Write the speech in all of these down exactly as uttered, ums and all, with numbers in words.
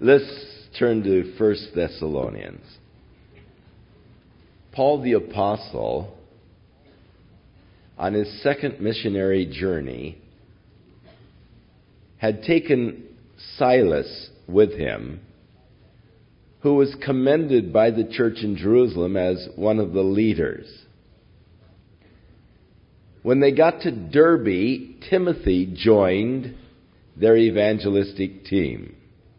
Let's turn to First Thessalonians. Paul the Apostle, on his second missionary journey, had taken Silas with him, who was commended by the church in Jerusalem as one of the leaders. When they got to Derbe, Timothy joined their evangelistic team.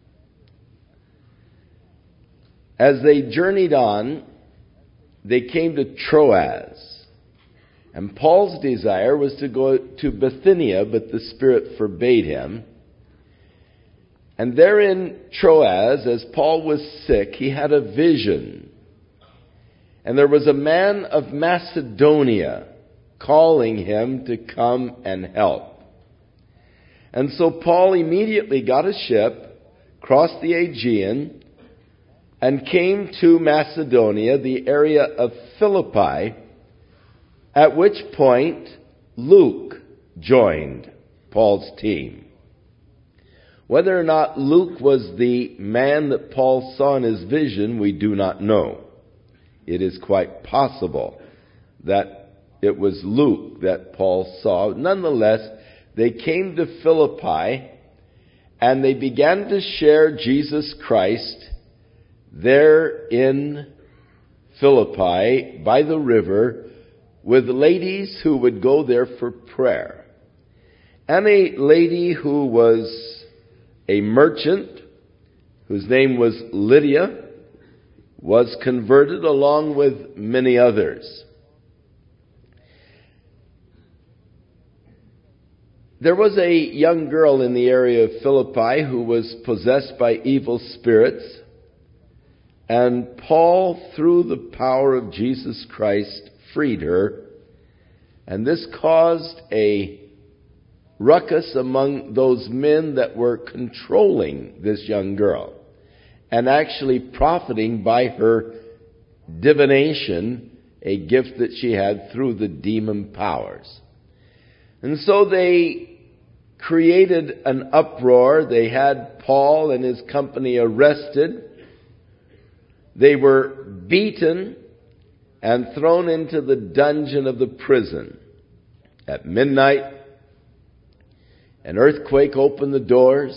As they journeyed on, they came to Troas. And Paul's desire was to go to Bithynia, but the Spirit forbade him. And there in Troas, as Paul was sick, he had a vision. And there was a man of Macedonia calling him to come and help. And so Paul immediately got a ship, crossed the Aegean, and came to Macedonia, the area of Philippi, at which point Luke joined Paul's team. Whether or not Luke was the man that Paul saw in his vision, we do not know. It is quite possible that it was Luke that Paul saw. Nonetheless, they came to Philippi and they began to share Jesus Christ there in Philippi by the river with ladies who would go there for prayer. And a lady who was a merchant, whose name was Lydia, was converted along with many others. There was a young girl in the area of Philippi who was possessed by evil spirits, and Paul, through the power of Jesus Christ, freed her, and this caused a ruckus among those men that were controlling this young girl and actually profiting by her divination, a gift that she had through the demon powers. And so they created an uproar. They had Paul and his company arrested. They were beaten and thrown into the dungeon of the prison. At midnight, an earthquake opened the doors,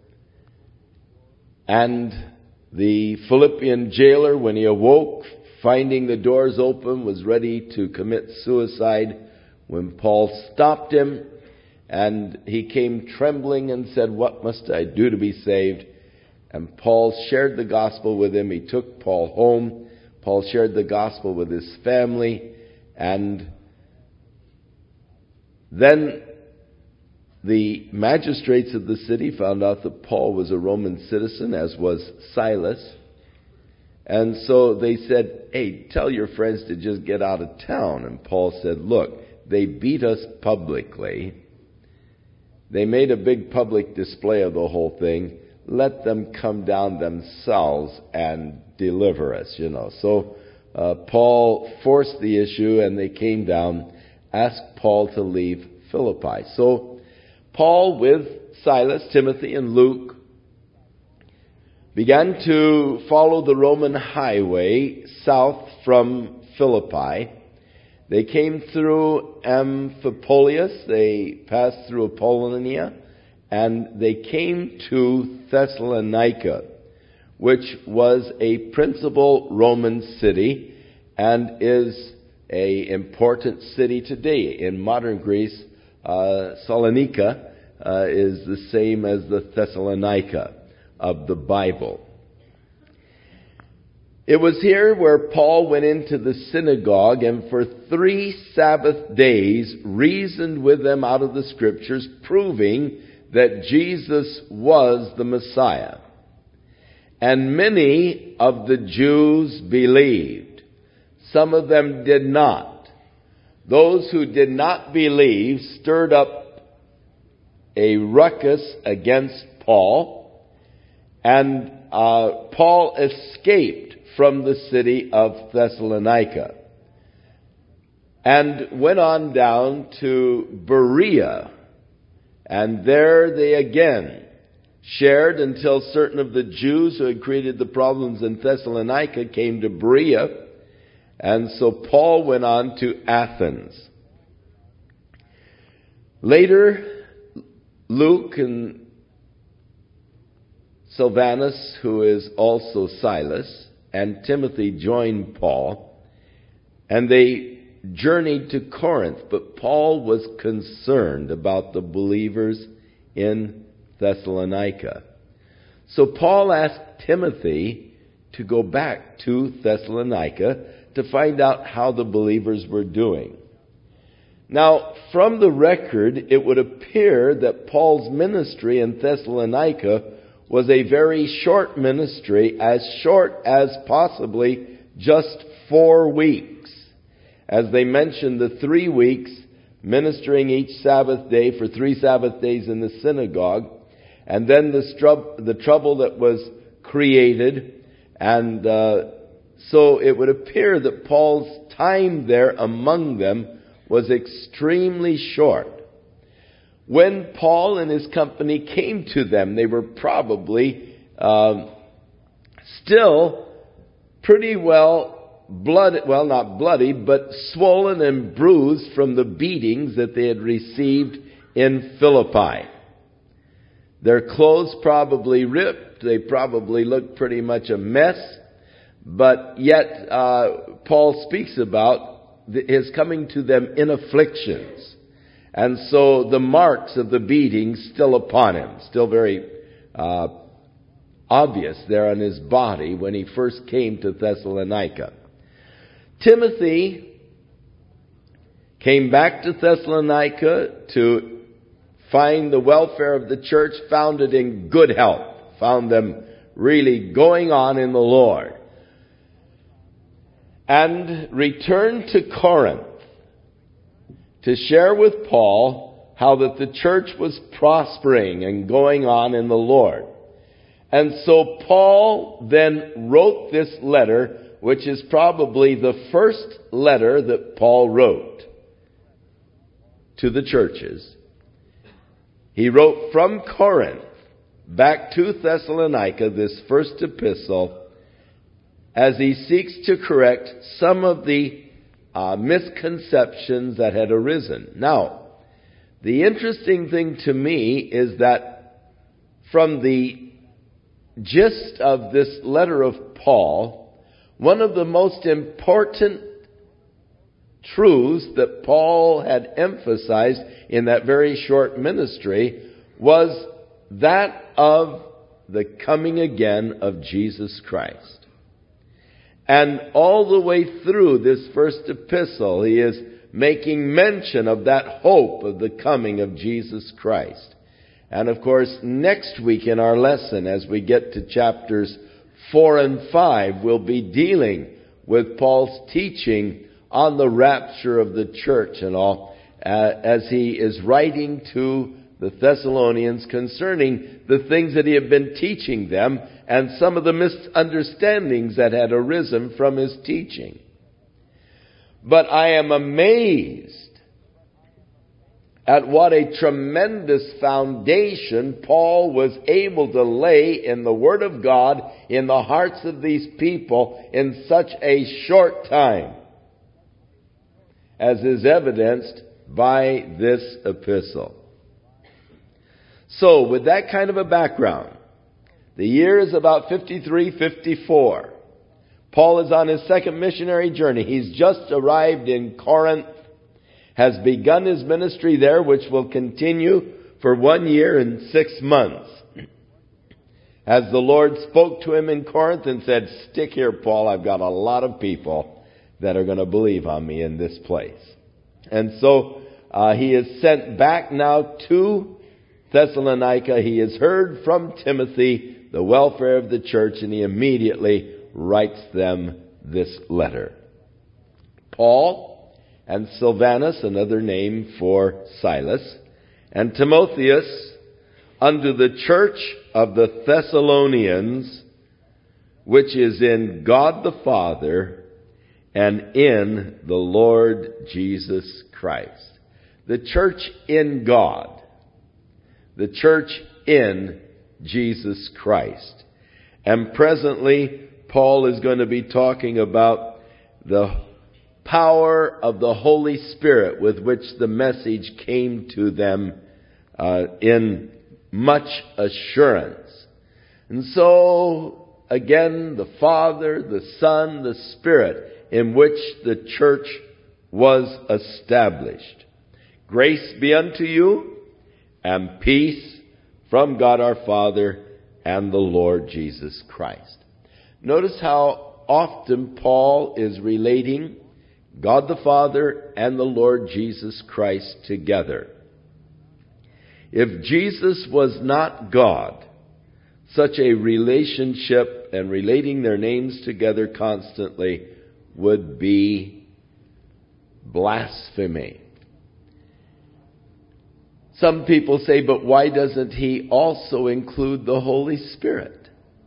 and the Philippian jailer, when he awoke, finding the doors open, was ready to commit suicide when Paul stopped him, and he came trembling and said, "What must I do to be saved?" And Paul shared the gospel with him. He took Paul home. Paul shared the gospel with his family, and then the magistrates of the city found out that Paul was a Roman citizen, as was Silas. And so they said, "Hey, tell your friends to just get out of town." And Paul said, "Look, they beat us publicly. They made a big public display of the whole thing. Let them come down themselves and deliver us," you know. So uh, Paul forced the issue, and they came down, asked Paul to leave Philippi. So Paul, with Silas, Timothy, and Luke, began to follow the Roman highway south from Philippi. They came through Amphipolis, they passed through Apollonia, and they came to Thessalonica, which was a principal Roman city and is an important city today. In modern Greece, uh, Salonika uh, is the same as the Thessalonica of the Bible. It was here where Paul went into the synagogue and for three Sabbath days reasoned with them out of the Scriptures, proving that Jesus was the Messiah. And many of the Jews believed. Some of them did not. Those who did not believe stirred up a ruckus against Paul, and uh, Paul escaped from the city of Thessalonica and went on down to Berea. And there they again shared until certain of the Jews who had created the problems in Thessalonica came to Berea. And so Paul went on to Athens. Later, Luke and Silvanus, who is also Silas, and Timothy joined Paul, and they journeyed to Corinth. But Paul was concerned about the believers in Thessalonica. So Paul asked Timothy to go back to Thessalonica to find out how the believers were doing. Now, from the record, it would appear that Paul's ministry in Thessalonica was a very short ministry, as short as possibly just four weeks. As they mentioned, the three weeks ministering each Sabbath day for three Sabbath days in the synagogue, and then the, strub- the trouble that was created. And uh, so it would appear that Paul's time there among them was extremely short. When Paul and his company came to them, they were probably uh, still pretty well blood, well not bloody, but swollen and bruised from the beatings that they had received in Philippi. Their clothes probably ripped. They probably looked pretty much a mess. But yet uh, Paul speaks about his coming to them in afflictions. And so the marks of the beatings still upon him, still very uh, obvious there on his body when he first came to Thessalonica. Timothy came back to Thessalonica to find the welfare of the church, found it in good health, found them really going on in the Lord, and returned to Corinth to share with Paul how that the church was prospering and going on in the Lord. And so Paul then wrote this letter, which is probably the first letter that Paul wrote to the churches. He wrote from Corinth back to Thessalonica this first epistle, as he seeks to correct some of the uh, misconceptions that had arisen. Now, the interesting thing to me is that from the gist of this letter of Paul, one of the most important truths that Paul had emphasized in that very short ministry was that of the coming again of Jesus Christ. And all the way through this first epistle, he is making mention of that hope of the coming of Jesus Christ. And of course, next week in our lesson, as we get to chapters four and five, we'll be dealing with Paul's teaching on the rapture of the church and all, uh, as he is writing to the Thessalonians concerning the things that he had been teaching them and some of the misunderstandings that had arisen from his teaching. But I am amazed at what a tremendous foundation Paul was able to lay in the Word of God in the hearts of these people in such a short time, as is evidenced by this epistle. So, with that kind of a background, the year is about fifty-three fifty-four. Paul is on his second missionary journey. He's just arrived in Corinth, has begun his ministry there, which will continue for one year and six months. As the Lord spoke to him in Corinth and said, "Stick here, Paul, I've got a lot of people that are going to believe on me in this place." And so uh, he is sent back now to Thessalonica. He has heard from Timothy the welfare of the church, and he immediately writes them this letter. Paul and Silvanus, another name for Silas, and Timotheus, unto the church of the Thessalonians, which is in God the Father and in the Lord Jesus Christ. The church in God. The church in Jesus Christ. And presently, Paul is going to be talking about the power of the Holy Spirit with which the message came to them uh, in much assurance. And so, again, the Father, the Son, the Spirit, in which the church was established. Grace be unto you, and peace from God our Father and the Lord Jesus Christ. Notice how often Paul is relating God the Father and the Lord Jesus Christ together. If Jesus was not God, such a relationship and relating their names together constantly would be blasphemy. Some people say, but why doesn't he also include the Holy Spirit?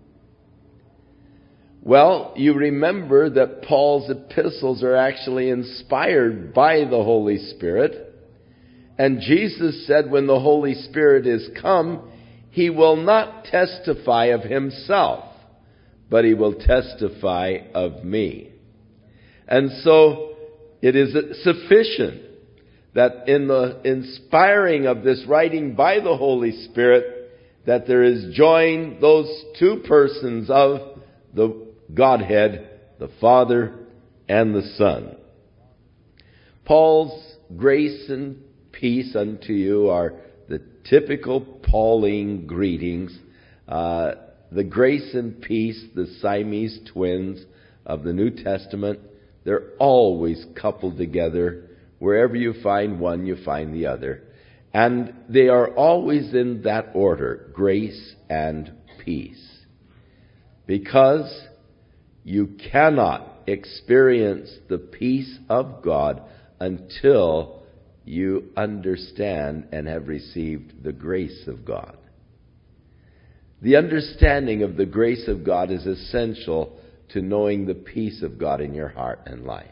Well, you remember that Paul's epistles are actually inspired by the Holy Spirit. And Jesus said when the Holy Spirit is come, he will not testify of himself, but he will testify of me. And so it is sufficient that in the inspiring of this writing by the Holy Spirit, that there is joined those two persons of the Godhead, the Father and the Son. Paul's grace and peace unto you are the typical Pauline greetings. Uh, the grace and peace, the Siamese twins of the New Testament, they're always coupled together. Wherever you find one, you find the other. And they are always in that order, grace and peace. Because you cannot experience the peace of God until you understand and have received the grace of God. The understanding of the grace of God is essential to knowing the peace of God in your heart and life.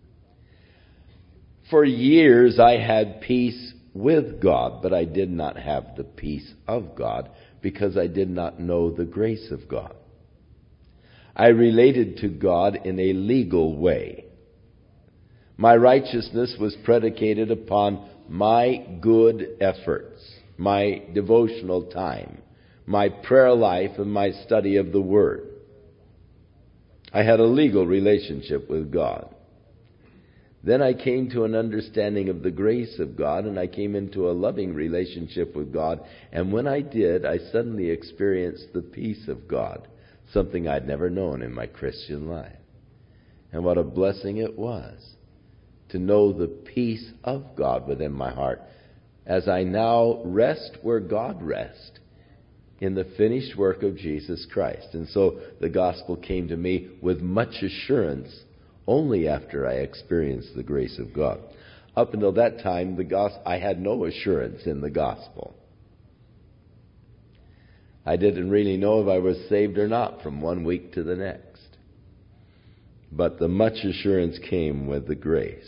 For years I had peace with God, but I did not have the peace of God because I did not know the grace of God. I related to God in a legal way. My righteousness was predicated upon my good efforts, my devotional time, my prayer life, and my study of the Word. I had a legal relationship with God. Then I came to an understanding of the grace of God, and I came into a loving relationship with God. And when I did, I suddenly experienced the peace of God, something I'd never known in my Christian life. And what a blessing it was to know the peace of God within my heart, as I now rest where God rests, in the finished work of Jesus Christ. And so the gospel came to me with much assurance only after I experienced the grace of God. Up until that time, the gospel, I had no assurance in the gospel. I didn't really know if I was saved or not from one week to the next. But the much assurance came with the grace.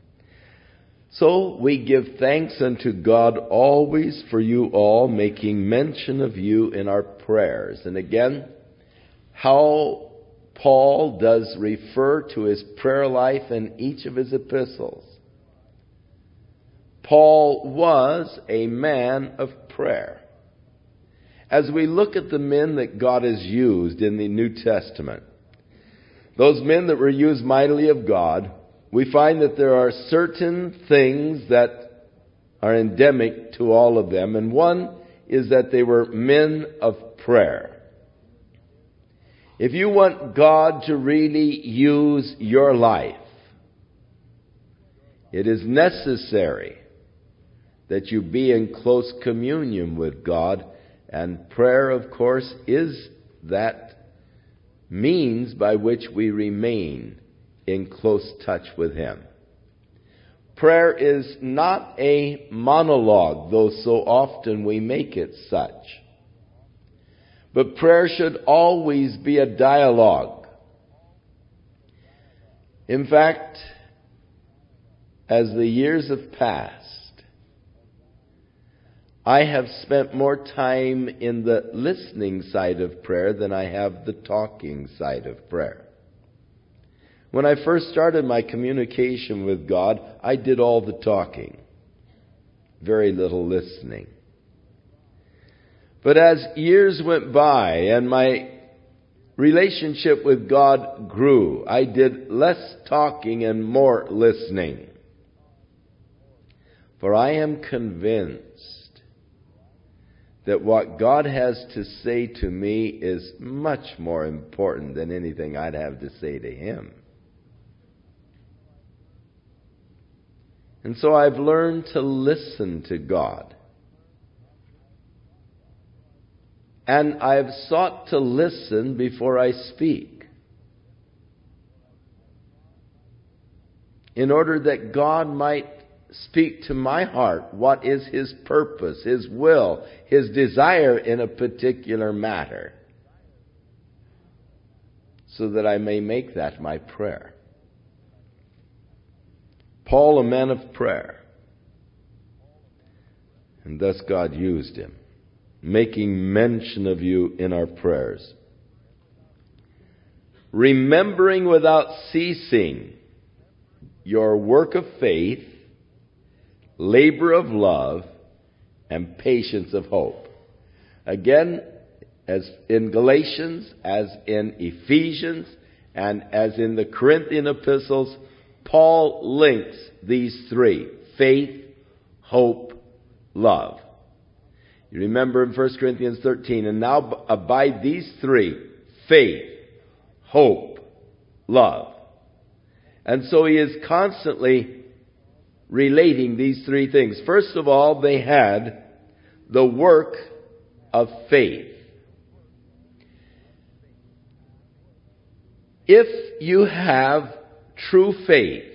So we give thanks unto God always for you all, making mention of you in our prayers. And again, how Paul does refer to his prayer life in each of his epistles. Paul was a man of prayer. As we look at the men that God has used in the New Testament, those men that were used mightily of God, we find that there are certain things that are endemic to all of them. And one is that they were men of prayer. If you want God to really use your life, it is necessary that you be in close communion with God. And prayer, of course, is that means by which we remain in close touch with Him. Prayer is not a monologue, though so often we make it such. But prayer should always be a dialogue. In fact, as the years have passed, I have spent more time in the listening side of prayer than I have the talking side of prayer. When I first started my communication with God, I did all the talking. Very little listening. But as years went by and my relationship with God grew, I did less talking and more listening. For I am convinced that what God has to say to me is much more important than anything I'd have to say to Him. And so I've learned to listen to God. And I've sought to listen before I speak, in order that God might speak to my heart what is His purpose, His will, His desire in a particular matter, so that I may make that my prayer. Paul, a man of prayer, and thus God used him, making mention of you in our prayers. Remembering without ceasing your work of faith, labor of love, and patience of hope. Again, as in Galatians, as in Ephesians, and as in the Corinthian epistles, Paul links these three: faith, hope, love. You remember in First Corinthians thirteen, and now abide these three: faith, hope, love. And so he is constantly relating these three things. First of all, they had the work of faith. If you have true faith,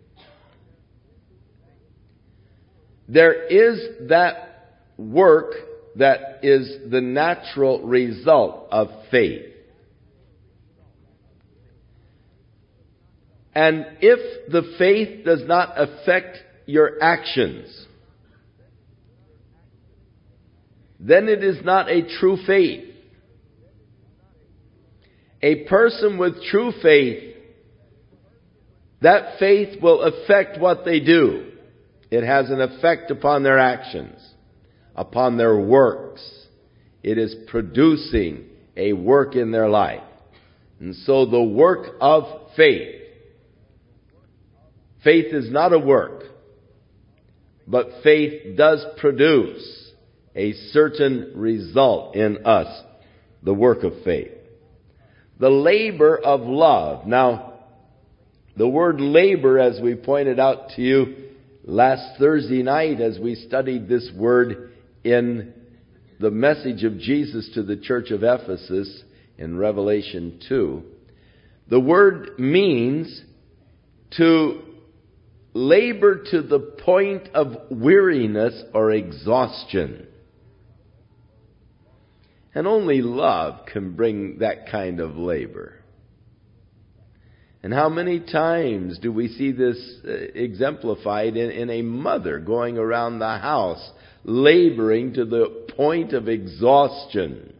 there is that work that is the natural result of faith. And if the faith does not affect your actions, then it is not a true faith. A person with true faith, that faith will affect what they do. It has an effect upon their actions, upon their works. It is producing a work in their life. And so the work of faith. Faith is not a work, but faith does produce a certain result in us, the work of faith. The labor of love. Now, the word labor, as we pointed out to you last Thursday night as we studied this word in the message of Jesus to the church of Ephesus in Revelation two, the word means to labor to the point of weariness or exhaustion. And only love can bring that kind of labor. And how many times do we see this exemplified in, in a mother going around the house, laboring to the point of exhaustion,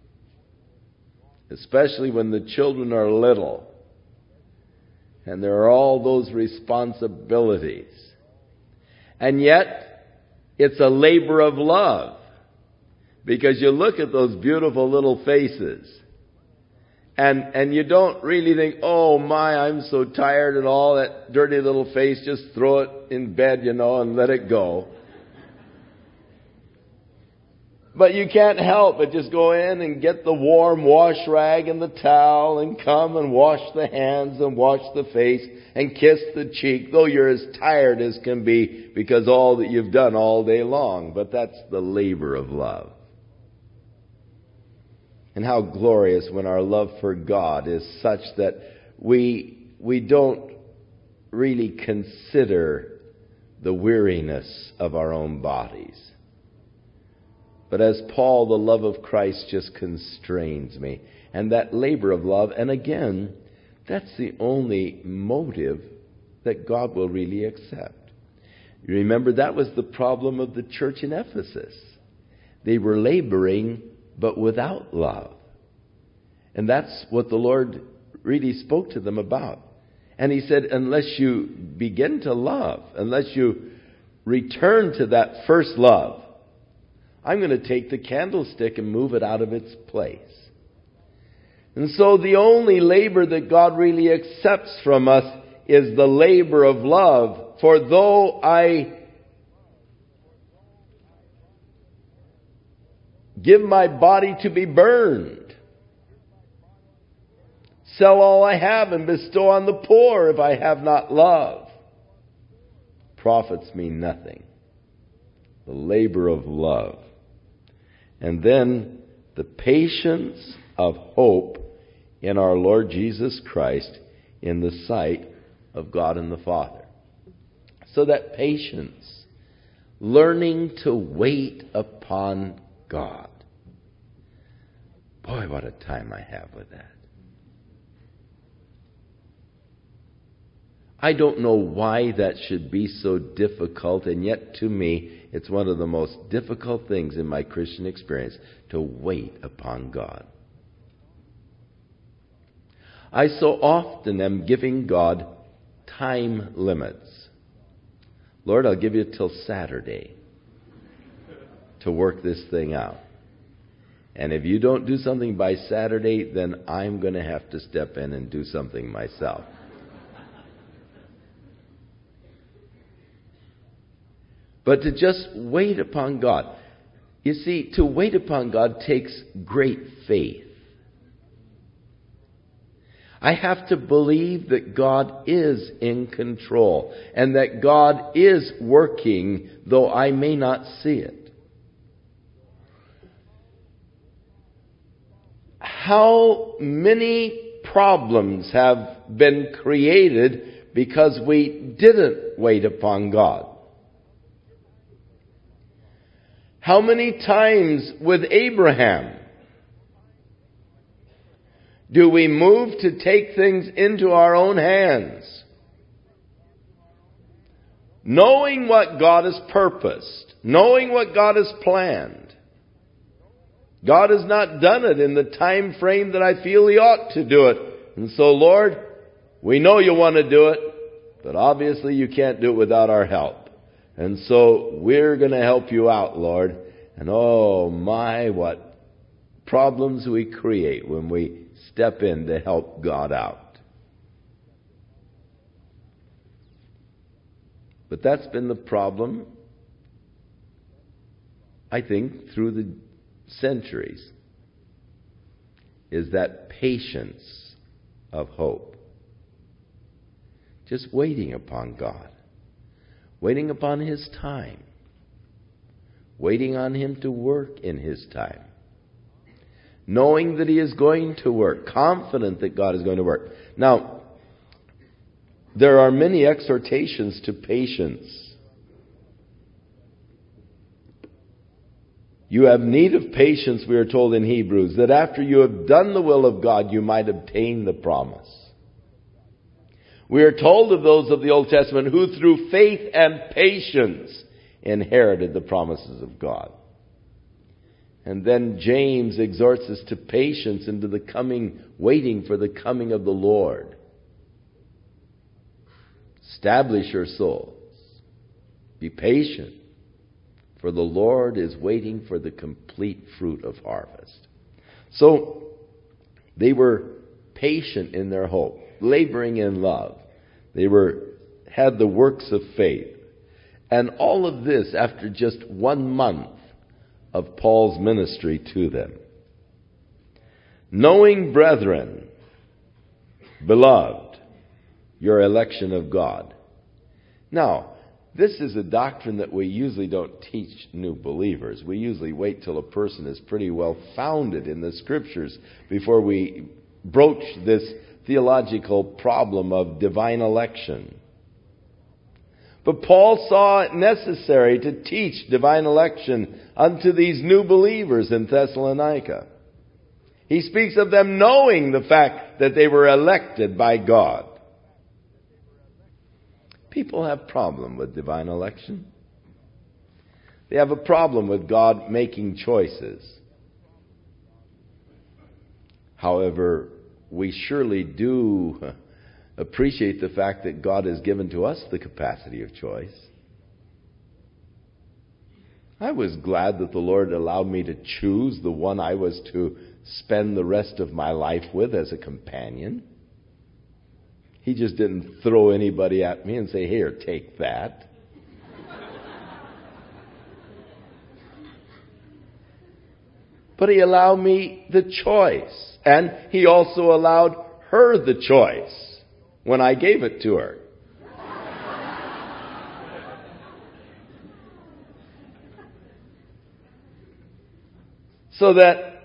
especially when the children are little and there are all those responsibilities. And yet, it's a labor of love, because you look at those beautiful little faces And, and you don't really think, oh my, I'm so tired and all, that dirty little face, just throw it in bed, you know, and let it go. But you can't help but just go in and get the warm wash rag and the towel and come and wash the hands and wash the face and kiss the cheek, though you're as tired as can be because all that you've done all day long. But that's the labor of love. And how glorious when our love for God is such that we we don't really consider the weariness of our own bodies. But as Paul, the love of Christ just constrains me. And that labor of love, and again, that's the only motive that God will really accept. You remember that was the problem of the church in Ephesus. They were laboring, but without love. And that's what the Lord really spoke to them about. And He said, unless you begin to love, unless you return to that first love, I'm going to take the candlestick and move it out of its place. And so the only labor that God really accepts from us is the labor of love. For though I give my body to be burned, sell all I have and bestow on the poor, if I have not love, profits me nothing. The labor of love. And then the patience of hope in our Lord Jesus Christ in the sight of God and the Father. So that patience, learning to wait upon God. Boy, what a time I have with that. I don't know why that should be so difficult, and yet to me, it's one of the most difficult things in my Christian experience to wait upon God. I so often am giving God time limits. Lord, I'll give you till Saturday to work this thing out. And if you don't do something by Saturday, then I'm going to have to step in and do something myself. But to just wait upon God. You see, to wait upon God takes great faith. I have to believe that God is in control and that God is working, though I may not see it. How many problems have been created because we didn't wait upon God? How many times with Abraham do we move to take things into our own hands, knowing what God has purposed, knowing what God has planned? God has not done it in the time frame that I feel He ought to do it. And so, Lord, we know you want to do it, but obviously you can't do it without our help. And so we're going to help you out, Lord. And oh my, what problems we create when we step in to help God out. But that's been the problem, I think, through the centuries, is that patience of hope. Just waiting upon God. Waiting upon His time. Waiting on Him to work in His time. Knowing that He is going to work. Confident that God is going to work. Now, there are many exhortations to patience. You have need of patience, we are told in Hebrews, that after you have done the will of God, you might obtain the promise. We are told of those of the Old Testament who through faith and patience inherited the promises of God. And then James exhorts us to patience and to the coming, waiting for the coming of the Lord. Establish your souls. Be patient, for the Lord is waiting for the complete fruit of harvest. So, they were patient in their hope, laboring in love. They were had the works of faith. And all of this after just one month of Paul's ministry to them. Knowing, brethren, beloved, your election of God. Now, this is a doctrine that we usually don't teach new believers. We usually wait till a person is pretty well founded in the Scriptures before we broach this theological problem of divine election. But Paul saw it necessary to teach divine election unto these new believers in Thessalonica. He speaks of them knowing the fact that they were elected by God. People have problem with divine election. They have a problem with God making choices. However, we surely do appreciate the fact that God has given to us the capacity of choice. I was glad that the Lord allowed me to choose the one I was to spend the rest of my life with as a companion. He just didn't throw anybody at me and say, "Here, take that." But He allowed me the choice. And He also allowed her the choice when I gave it to her. So that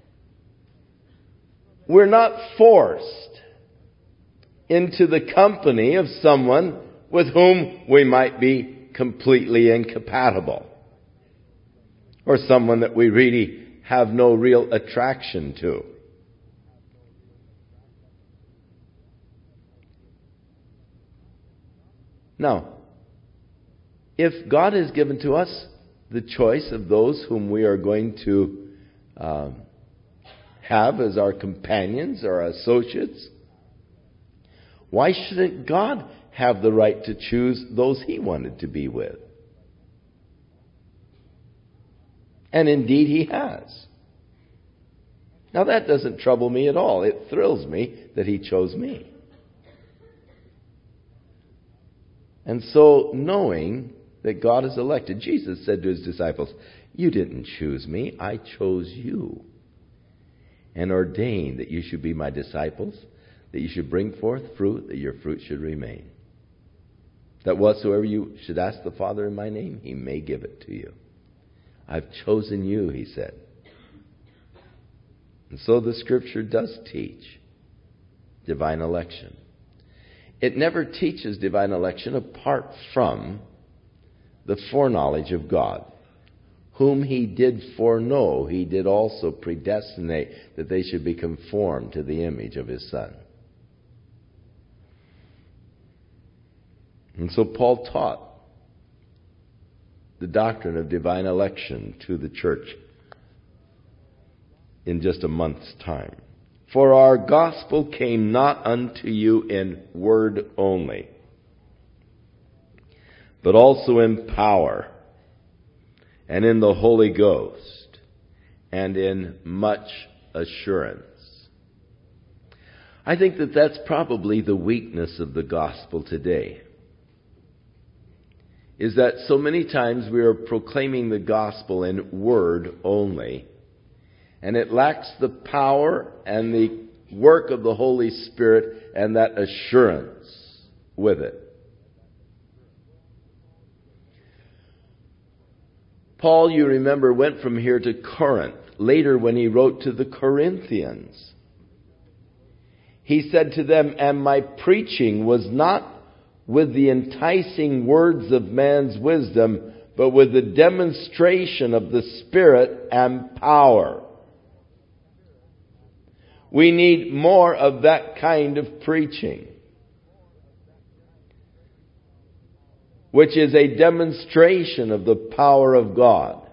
we're not forced into the company of someone with whom we might be completely incompatible, or someone that we really have no real attraction to. Now, if God has given to us the choice of those whom we are going to um, have as our companions or associates, why shouldn't God have the right to choose those He wanted to be with? And indeed He has. Now that doesn't trouble me at all. It thrills me that He chose me. And so, knowing that God is elected, Jesus said to His disciples, "You didn't choose me, I chose you, and ordained that you should be my disciples, that you should bring forth fruit, that your fruit should remain. That whatsoever you should ask the Father in my name, He may give it to you. I've chosen you," He said. And so the Scripture does teach divine election. It never teaches divine election apart from the foreknowledge of God. Whom He did foreknow, He did also predestinate that they should be conformed to the image of His Son. And so Paul taught the doctrine of divine election to the church in just a month's time. "For our gospel came not unto you in word only, but also in power, and in the Holy Ghost, and in much assurance." I think that that's probably the weakness of the gospel today, is that so many times we are proclaiming the gospel in word only, and it lacks the power and the work of the Holy Spirit and that assurance with it. Paul, you remember, went from here to Corinth. Later, when he wrote to the Corinthians, he said to them, "And my preaching was not with the enticing words of man's wisdom, but with the demonstration of the Spirit and power." We need more of that kind of preaching, which is a demonstration of the power of God.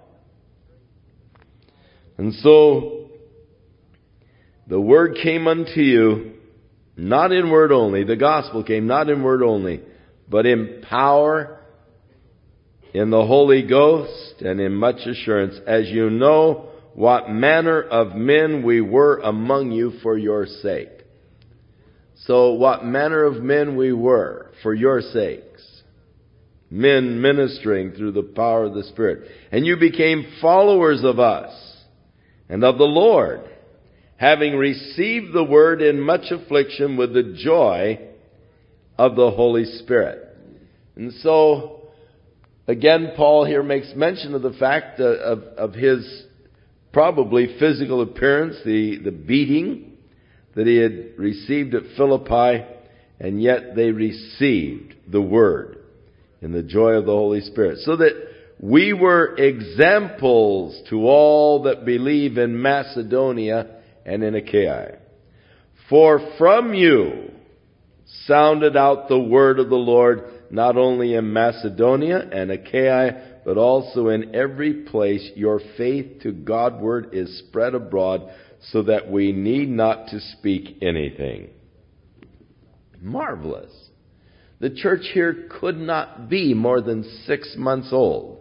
And so, the word came unto you, not in word only. The gospel came not in word only, but in power, in the Holy Ghost, and in much assurance, as you know what manner of men we were among you for your sake. So what manner of men we were for your sakes. Men ministering through the power of the Spirit. And you became followers of us and of the Lord, having received the word in much affliction with the joy of the Holy Spirit. And so, again, Paul here makes mention of the fact of, of, of his probably physical appearance, the, the beating that he had received at Philippi, and yet they received the word in the joy of the Holy Spirit. So that we were examples to all that believe in Macedonia and in Achaia. For from you sounded out the word of the Lord, not only in Macedonia and Achaia, but also in every place your faith to Godward is spread abroad, so that we need not to speak anything. Marvelous. The church here could not be more than six months old.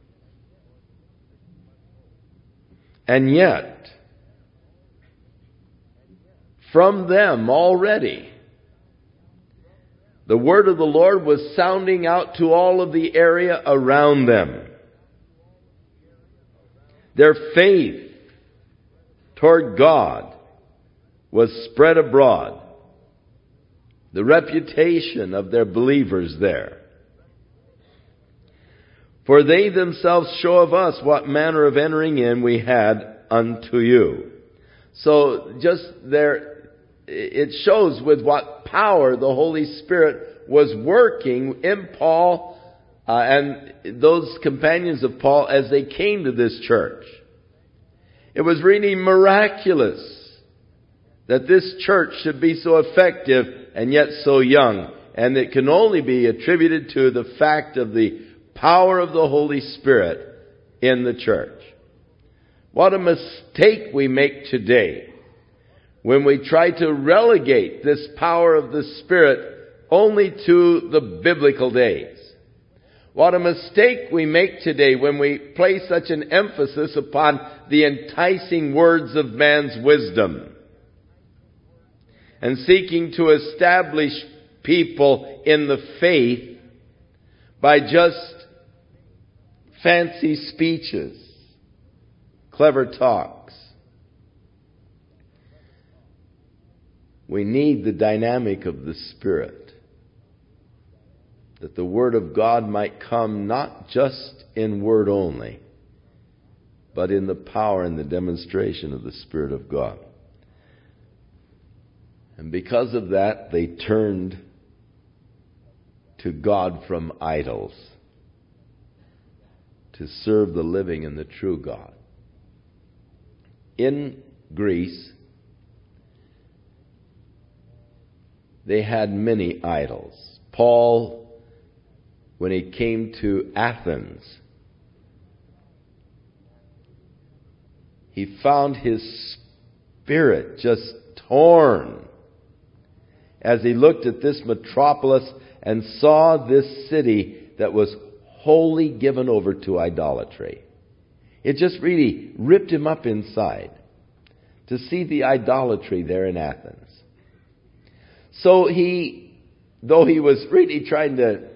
And yet, from them already, the word of the Lord was sounding out to all of the area around them. Their faith toward God was spread abroad. The reputation of their believers there. For they themselves show of us what manner of entering in we had unto you. So just there, it shows with what power the Holy Spirit was working in Paul uh, and those companions of Paul as they came to this church. It was really miraculous that this church should be so effective and yet so young. And it can only be attributed to the fact of the power of the Holy Spirit in the church. What a mistake we make today when we try to relegate this power of the Spirit only to the biblical days. What a mistake we make today when we place such an emphasis upon the enticing words of man's wisdom and seeking to establish people in the faith by just fancy speeches, clever talks. We need the dynamic of the Spirit, that the Word of God might come not just in word only, but in the power and the demonstration of the Spirit of God. And because of that, they turned to God from idols to serve the living and the true God. In Greece, they had many idols. Paul, when he came to Athens, he found his spirit just torn as he looked at this metropolis and saw this city that was wholly given over to idolatry. It just really ripped him up inside to see the idolatry there in Athens. So he, though he was really trying to,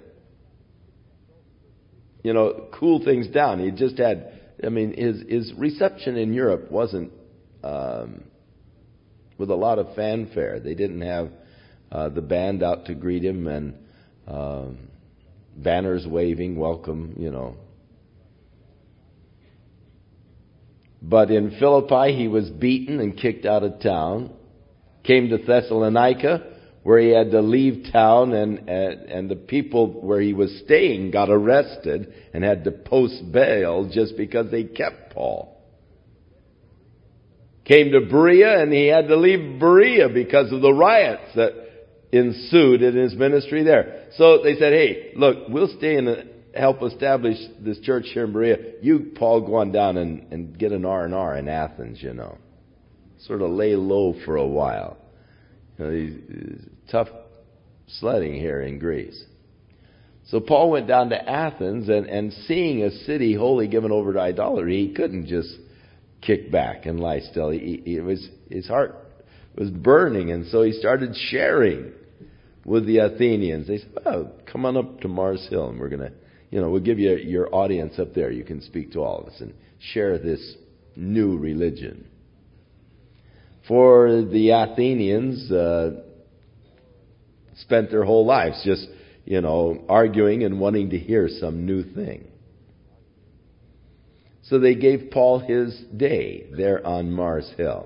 you know, cool things down, he just had, I mean, his, his reception in Europe wasn't um, with a lot of fanfare. They didn't have uh, the band out to greet him and um, banners waving, welcome, you know. But in Philippi, he was beaten and kicked out of town. Came to Thessalonica, where he had to leave town, and, and, and the people where he was staying got arrested and had to post bail just because they kept Paul. Came to Berea, and he had to leave Berea because of the riots that ensued in his ministry there. So they said, hey, look, we'll stay and help establish this church here in Berea. You, Paul, go on down and, and get an R and R in Athens, you know. Sort of lay low for a while. You know, these, tough sledding here in Greece. So Paul went down to Athens, and, and seeing a city wholly given over to idolatry, he couldn't just kick back and lie still. He, he, it was, his heart was burning, and so he started sharing with the Athenians. They said, oh, come on up to Mars Hill, and we're going to, you know, we'll give you your audience up there. You can speak to all of us and share this new religion. For the Athenians, uh, spent their whole lives just, you know, arguing and wanting to hear some new thing. So they gave Paul his day there on Mars Hill.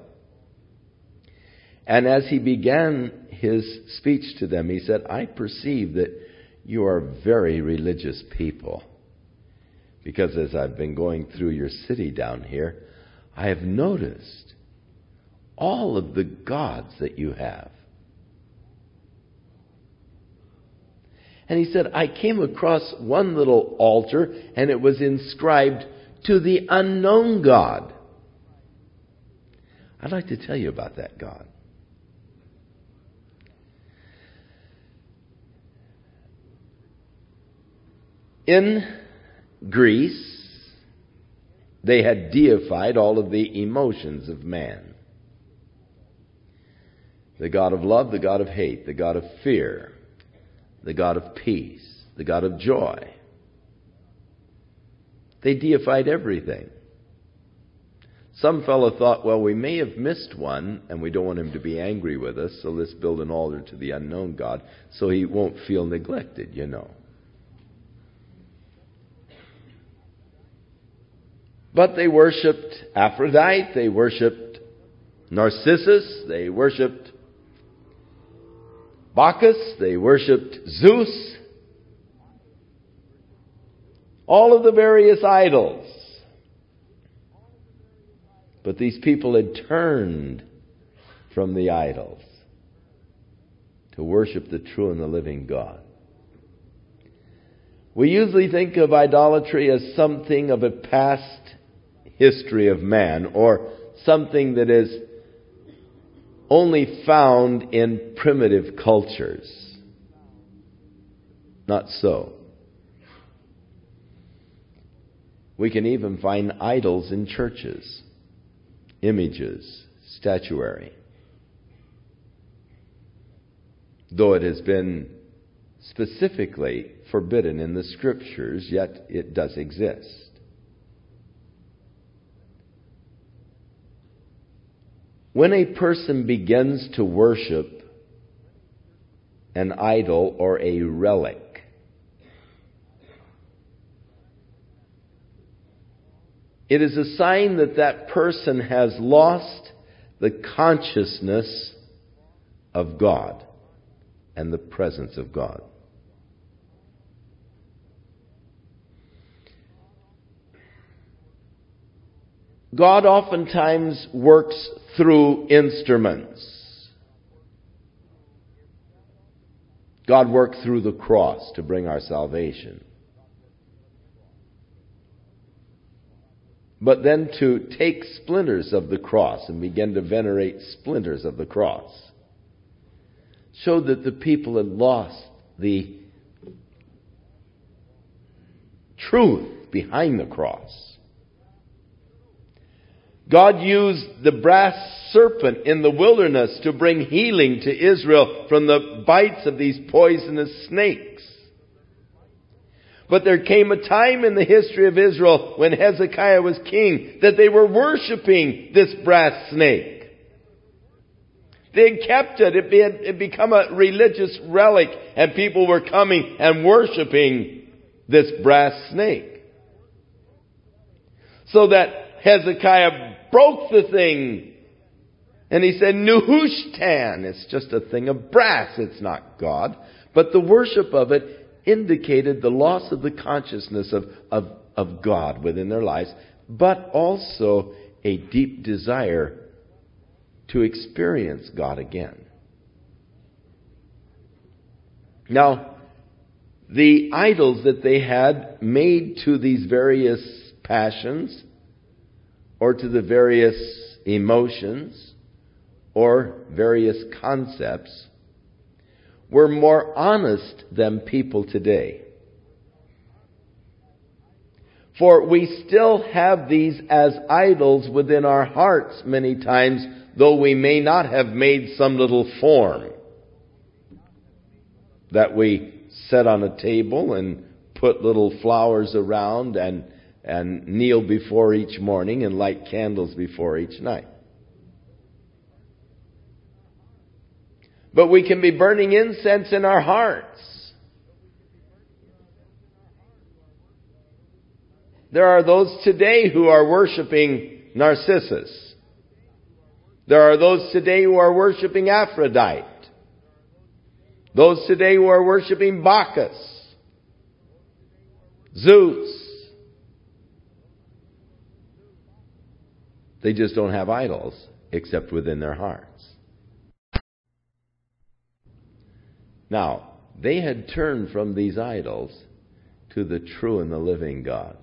And as he began his speech to them, he said, I perceive that you are very religious people. Because as I've been going through your city down here, I have noticed all of the gods that you have. And he said, I came across one little altar, and it was inscribed, to the unknown God. I'd like to tell you about that God. In Greece, they had deified all of the emotions of man. The God of love, the God of hate, the God of fear, the God of peace, the God of joy. They deified everything. Some fellow thought, well, we may have missed one, and we don't want him to be angry with us, so let's build an altar to the unknown God so he won't feel neglected, you know. But they worshipped Aphrodite, they worshipped Narcissus, they worshipped Bacchus, they worshipped Zeus, all of the various idols. But these people had turned from the idols to worship the true and the living God. We usually think of idolatry as something of a past history of man, or something that is only found in primitive cultures. Not so. We can even find idols in churches, images, statuary. Though it has been specifically forbidden in the Scriptures, yet it does exist. When a person begins to worship an idol or a relic, it is a sign that that person has lost the consciousness of God and the presence of God. God oftentimes works through instruments. God worked through the cross to bring our salvation. But then to take splinters of the cross and begin to venerate splinters of the cross showed that the people had lost the truth behind the cross. God used the brass serpent in the wilderness to bring healing to Israel from the bites of these poisonous snakes. But there came a time in the history of Israel when Hezekiah was king that they were worshiping this brass snake. They had kept it. It had become a religious relic, and people were coming and worshiping this brass snake. So that Hezekiah broke the thing, and he said, Nehushtan, it's just a thing of brass, it's not God. But the worship of it indicated the loss of the consciousness of, of, of God within their lives, but also a deep desire to experience God again. Now, the idols that they had made to these various passions, or to the various emotions, or various concepts, were more honest than people today. For we still have these as idols within our hearts many times, though we may not have made some little form that we set on a table and put little flowers around and, and kneel before each morning and light candles before each night. But we can be burning incense in our hearts. There are those today who are worshiping Narcissus. There are those today who are worshiping Aphrodite. Those today who are worshiping Bacchus, Zeus. They just don't have idols except within their hearts. Now, they had turned from these idols to the true and the living God.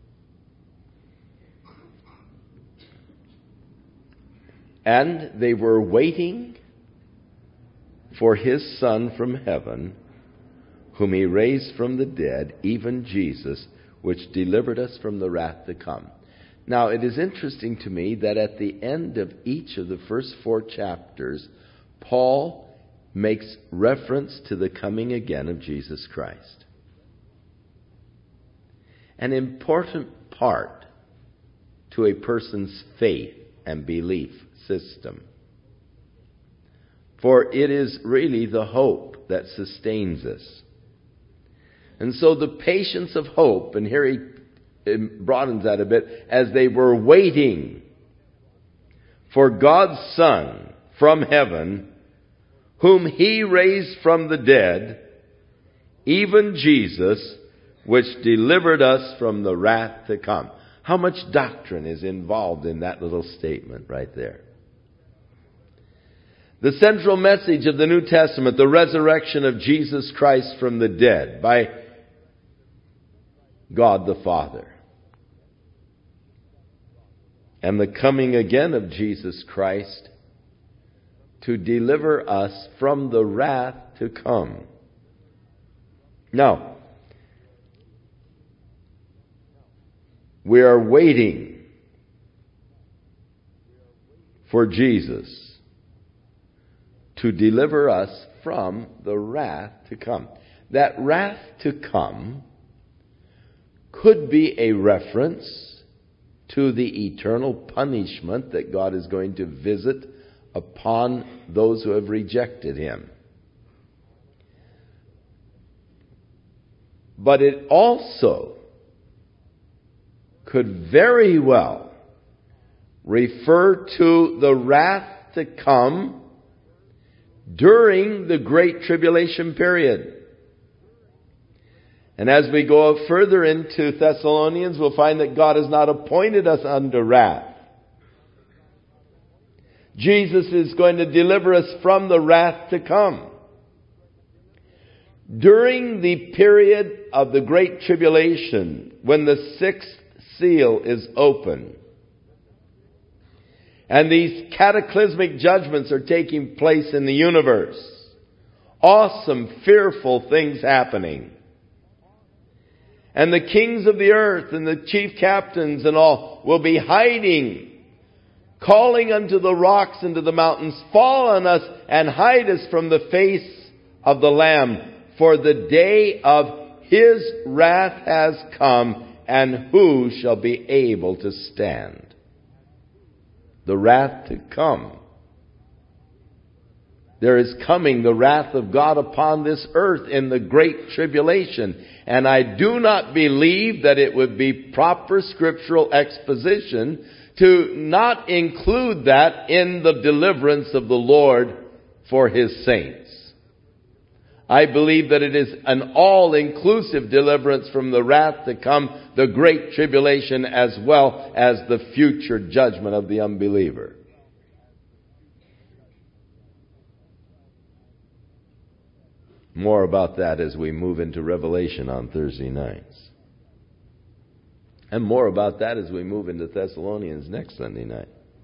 And they were waiting for His Son from heaven, whom He raised from the dead, even Jesus, which delivered us from the wrath to come. Now, it is interesting to me that at the end of each of the first four chapters, Paul makes reference to the coming again of Jesus Christ. An important part to a person's faith and belief system. For it is really the hope that sustains us. And so the patience of hope, and here he broadens that a bit, as they were waiting for God's Son from heaven, whom He raised from the dead, even Jesus, which delivered us from the wrath to come. How much doctrine is involved in that little statement right there? The central message of the New Testament, the resurrection of Jesus Christ from the dead by God the Father, and the coming again of Jesus Christ to deliver us from the wrath to come. Now, we are waiting for Jesus to deliver us from the wrath to come. That wrath to come could be a reference to the eternal punishment that God is going to visit upon those who have rejected Him. But it also could very well refer to the wrath to come during the Great Tribulation period. And as we go further into Thessalonians, we'll find that God has not appointed us unto wrath. Jesus is going to deliver us from the wrath to come. During the period of the Great Tribulation, when the sixth seal is open, and these cataclysmic judgments are taking place in the universe, awesome, fearful things happening, and the kings of the earth and the chief captains and all will be hiding, calling unto the rocks and to the mountains, fall on us and hide us from the face of the Lamb, for the day of His wrath has come, and who shall be able to stand? The wrath to come. There is coming the wrath of God upon this earth in the Great Tribulation. And I do not believe that it would be proper scriptural exposition to not include that in the deliverance of the Lord for His saints. I believe that it is an all-inclusive deliverance from the wrath to come, the Great Tribulation, as well as the future judgment of the unbeliever. More about that as we move into Revelation on Thursday nights. And more about that as we move into Thessalonians next Sunday night.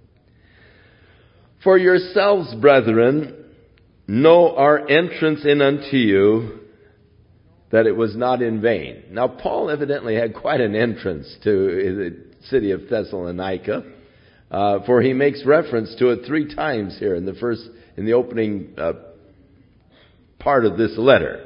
For yourselves, brethren, know our entrance in unto you, that it was not in vain. Now, Paul evidently had quite an entrance to the city of Thessalonica, uh, for he makes reference to it three times here in the first, in the opening uh, part of this letter.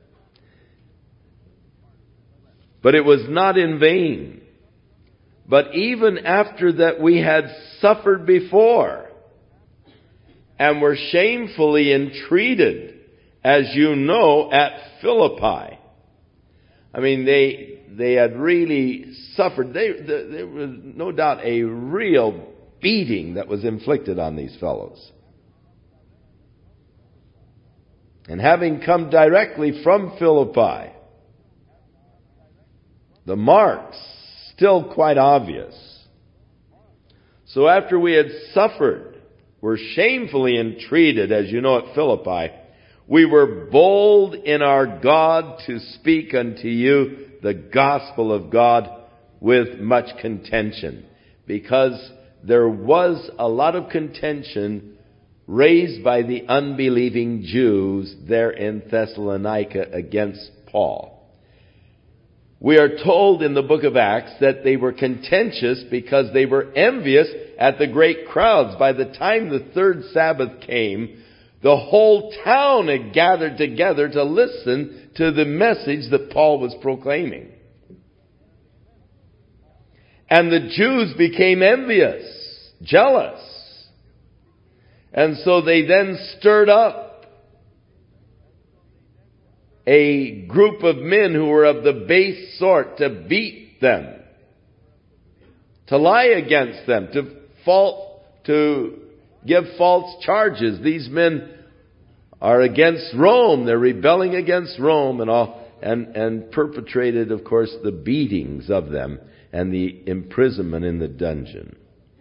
But it was not in vain. But even after that we had suffered before, and were shamefully entreated, as you know, at Philippi. I mean, they they had really suffered. They, they, there was no doubt a real beating that was inflicted on these fellows. And having come directly from Philippi, the marks still quite obvious. So after we had suffered, were shamefully entreated, as you know, at Philippi, We were bold in our God to speak unto you the gospel of God with much contention. Because there was a lot of contention raised by the unbelieving Jews there in Thessalonica against Paul. We are told in the book of Acts that they were contentious because they were envious at the great crowds. By the time the third Sabbath came, the whole town had gathered together to listen to the message that Paul was proclaiming. And the Jews became envious, jealous. And so they then stirred up a group of men who were of the base sort to beat them, to lie against them, to fault, to give false charges. These men are against Rome. They're rebelling against Rome and all, and, and perpetrated, of course, the beatings of them and the imprisonment in the dungeon.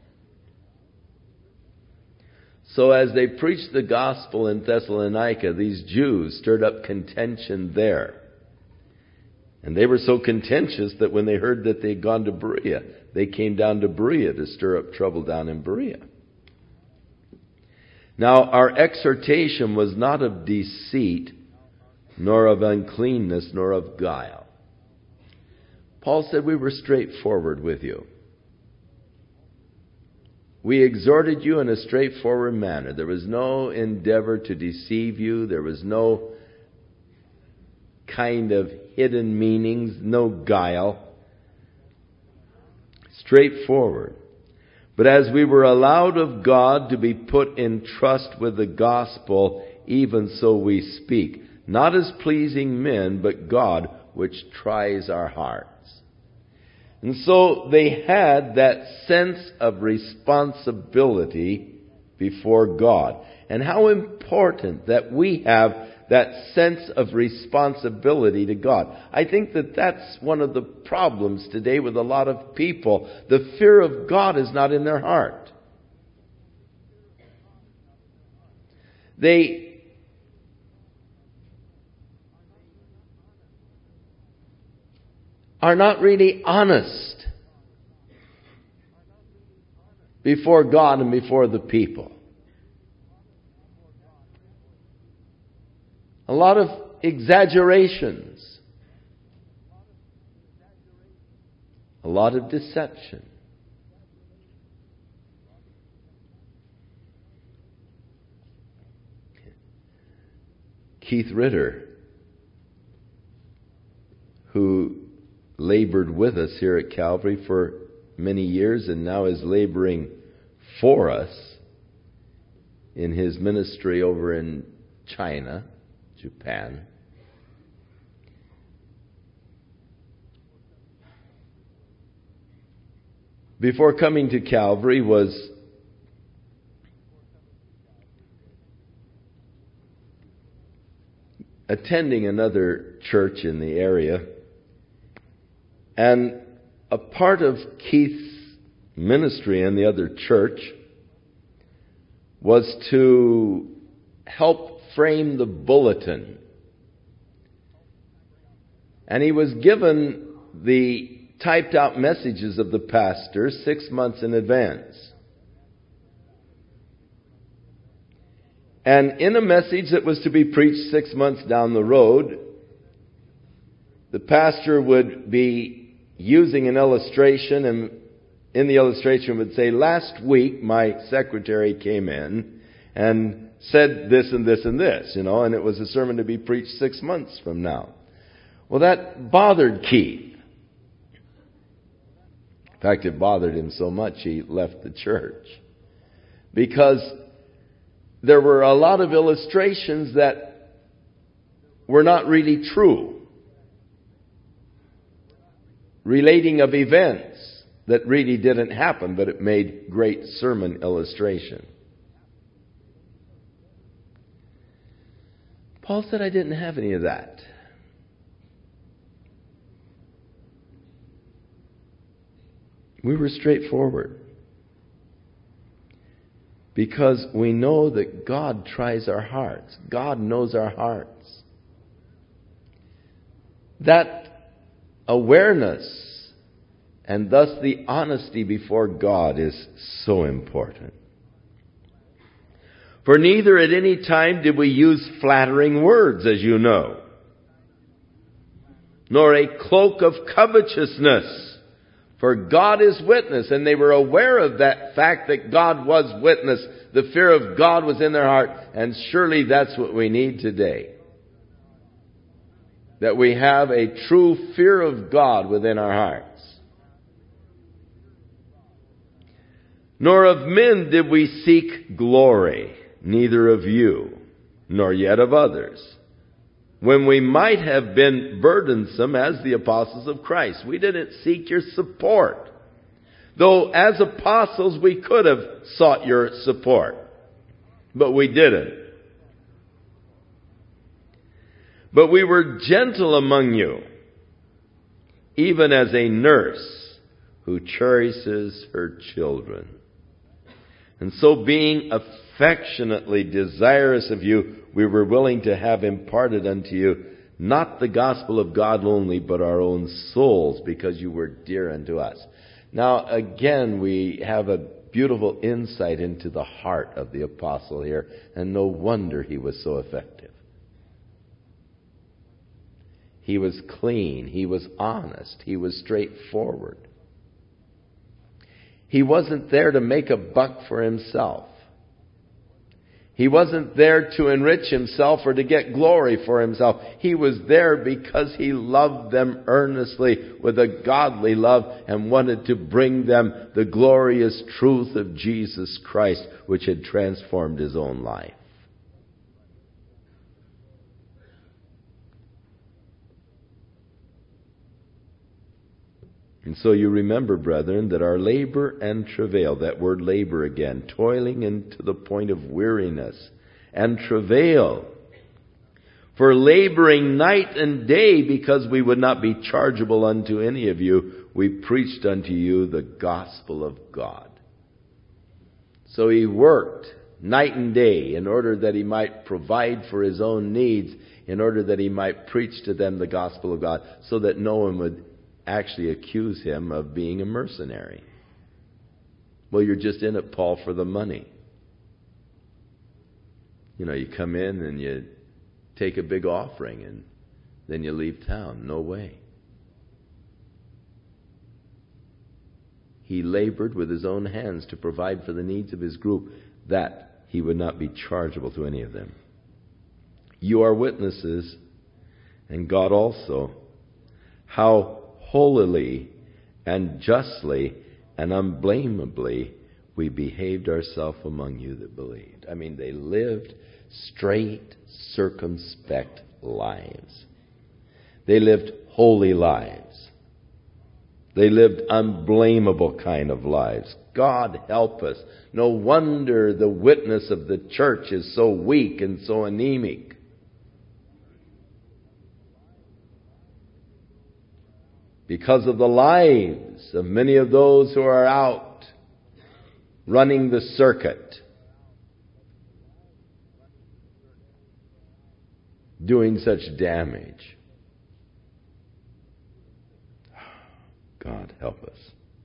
So as they preached the gospel in Thessalonica, these Jews stirred up contention there. And they were so contentious that when they heard that they'd gone to Berea, they came down to Berea to stir up trouble down in Berea. Now, our exhortation was not of deceit, nor of uncleanness, nor of guile. Paul said we were straightforward with you. We exhorted you in a straightforward manner. There was no endeavor to deceive you. There was no kind of hidden meanings, no guile. Straightforward. But as we were allowed of God to be put in trust with the gospel, even so we speak. Not as pleasing men, but God, which tries our hearts. And so they had that sense of responsibility before God. And how important that we have that sense of responsibility to God. I think that that's one of the problems today with a lot of people. The fear of God is not in their heart. They are not really honest before God and before the people. A lot of exaggerations. A lot of deception. Keith Ritter, who labored with us here at Calvary for many years and now is laboring for us in his ministry over in China, Japan. Before coming to Calvary was attending another church in the area. And a part of Keith's ministry in the other church was to help frame the bulletin. And he was given the typed out messages of the pastor six months in advance. And in a message that was to be preached six months down the road, the pastor would be using an illustration, and in the illustration would say, last week my secretary came in and said this and this and this, you know, and it was a sermon to be preached six months from now. Well, that bothered Keith. In fact, it bothered him so much he left the church. Because there were a lot of illustrations that were not really true, relating of events that really didn't happen, but it made great sermon illustration. Paul said, I didn't have any of that. We were straightforward. Because we know that God tries our hearts. God knows our hearts. That awareness and thus the honesty before God is so important. For neither at any time did we use flattering words, as you know, nor a cloak of covetousness. For God is witness, and they were aware of that fact that God was witness. The fear of God was in their heart, and surely that's what we need today. That we have a true fear of God within our hearts. Nor of men did we seek glory, neither of you, nor yet of others, when we might have been burdensome as the apostles of Christ. We didn't seek your support. Though as apostles we could have sought your support. But we didn't. But we were gentle among you, even as a nurse who cherishes her children. And so being affectionately desirous of you, we were willing to have imparted unto you not the gospel of God only, but our own souls, because you were dear unto us. Now, again, we have a beautiful insight into the heart of the apostle here, and no wonder he was so effective. He was clean. He was honest. He was straightforward. He wasn't there to make a buck for himself. He wasn't there to enrich himself or to get glory for himself. He was there because he loved them earnestly with a godly love and wanted to bring them the glorious truth of Jesus Christ, which had transformed his own life. And so you remember, brethren, that our labor and travail, that word labor again, toiling into the point of weariness, and travail, for laboring night and day, because we would not be chargeable unto any of you, we preached unto you the gospel of God. So he worked night and day in order that he might provide for his own needs, in order that he might preach to them the gospel of God, so that no one would actually accuse him of being a mercenary. Well, you're just in it, Paul, for the money. You know, you come in and you take a big offering and then you leave town. No way. He labored with his own hands to provide for the needs of his group, that he would not be chargeable to any of them. You are witnesses, and God also, how holily and justly and unblameably we behaved ourselves among you that believed. I mean, they lived straight, circumspect lives. They lived holy lives. They lived unblameable kind of lives. God help us. No wonder the witness of the church is so weak and so anemic. Because of the lives of many of those who are out running the circuit, doing such damage. God help us.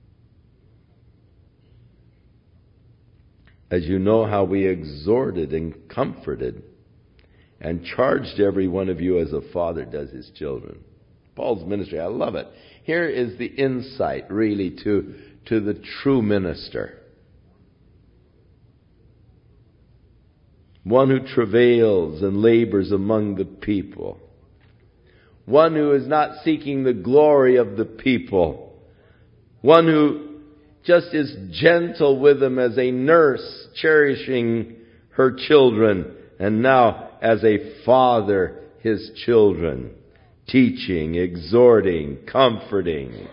As you know how we exhorted and comforted and charged every one of you as a father does his children. Paul's ministry, I love it. Here is the insight, really, to, to the true minister. One who travails and labors among the people. One who is not seeking the glory of the people. One who just is gentle with them as a nurse cherishing her children, and now as a father his children. Teaching, exhorting, comforting.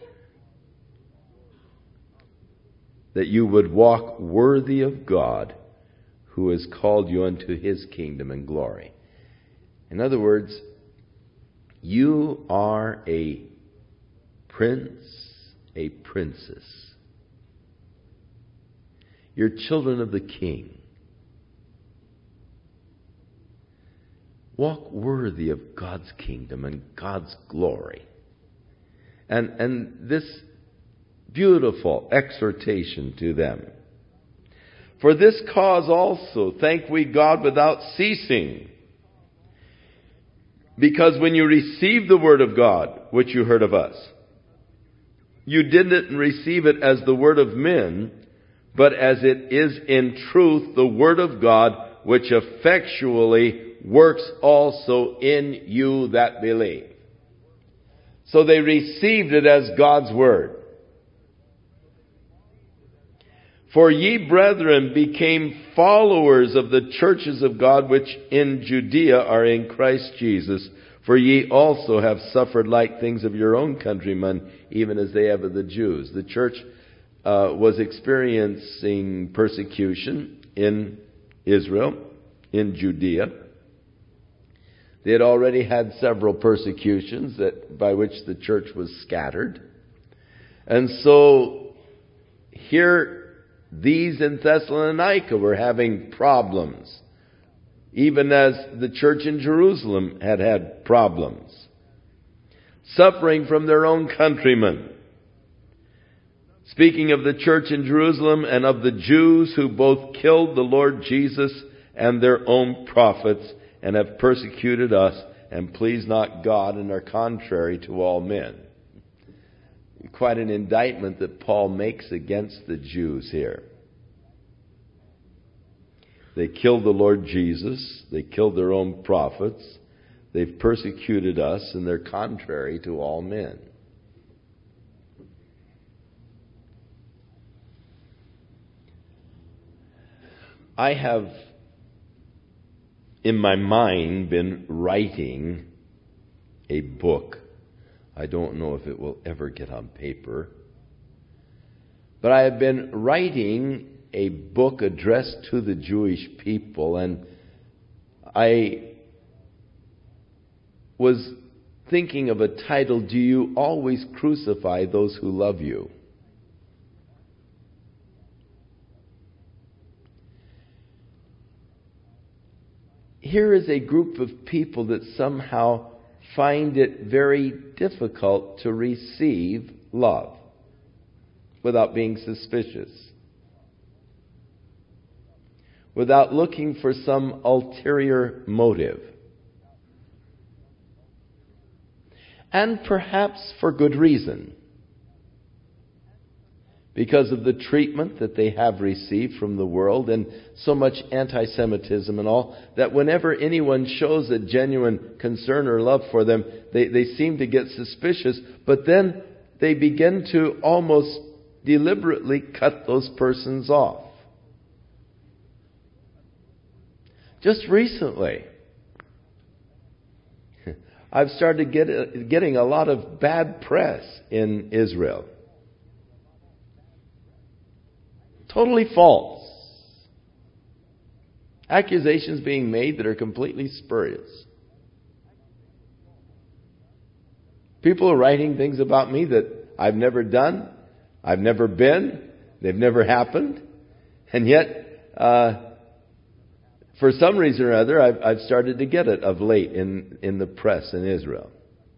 That you would walk worthy of God, who has called you unto his kingdom and glory. In other words, you are a prince, a princess. You're children of the King. Walk worthy of God's kingdom and God's glory. And, and this beautiful exhortation to them. For this cause also thank we God without ceasing. Because when you received the word of God, which you heard of us, you didn't receive it as the word of men, but as it is in truth the word of God, which effectually works also in you that believe. So they received it as God's word. For ye, brethren, became followers of the churches of God which in Judea are in Christ Jesus. For ye also have suffered like things of your own countrymen, even as they have of the Jews. The church uh, was experiencing persecution in Israel, in Judea. They had already had several persecutions that by which the church was scattered. And so here, these in Thessalonica were having problems, even as the church in Jerusalem had had problems, suffering from their own countrymen. Speaking of the church in Jerusalem and of the Jews who both killed the Lord Jesus and their own prophets, and have persecuted us, and please not God, and are contrary to all men. Quite an indictment that Paul makes against the Jews here. They killed the Lord Jesus. They killed their own prophets. They've persecuted us, and they're contrary to all men. I have, in my mind, been writing a book. I don't know if it will ever get on paper. But I have been writing a book addressed to the Jewish people, and I was thinking of a title, Do You Always Crucify Those Who Love You? Here is a group of people that somehow find it very difficult to receive love without being suspicious, without looking for some ulterior motive, and perhaps for good reason, because of the treatment that they have received from the world and so much anti-Semitism and all, that whenever anyone shows a genuine concern or love for them, they, they seem to get suspicious, but then they begin to almost deliberately cut those persons off. Just recently, I've started get, getting a lot of bad press in Israel. Totally false. Accusations being made that are completely spurious. People are writing things about me that I've never done, I've never been, they've never happened, and yet, uh, for some reason or other, I've, I've started to get it of late in, in the press in Israel.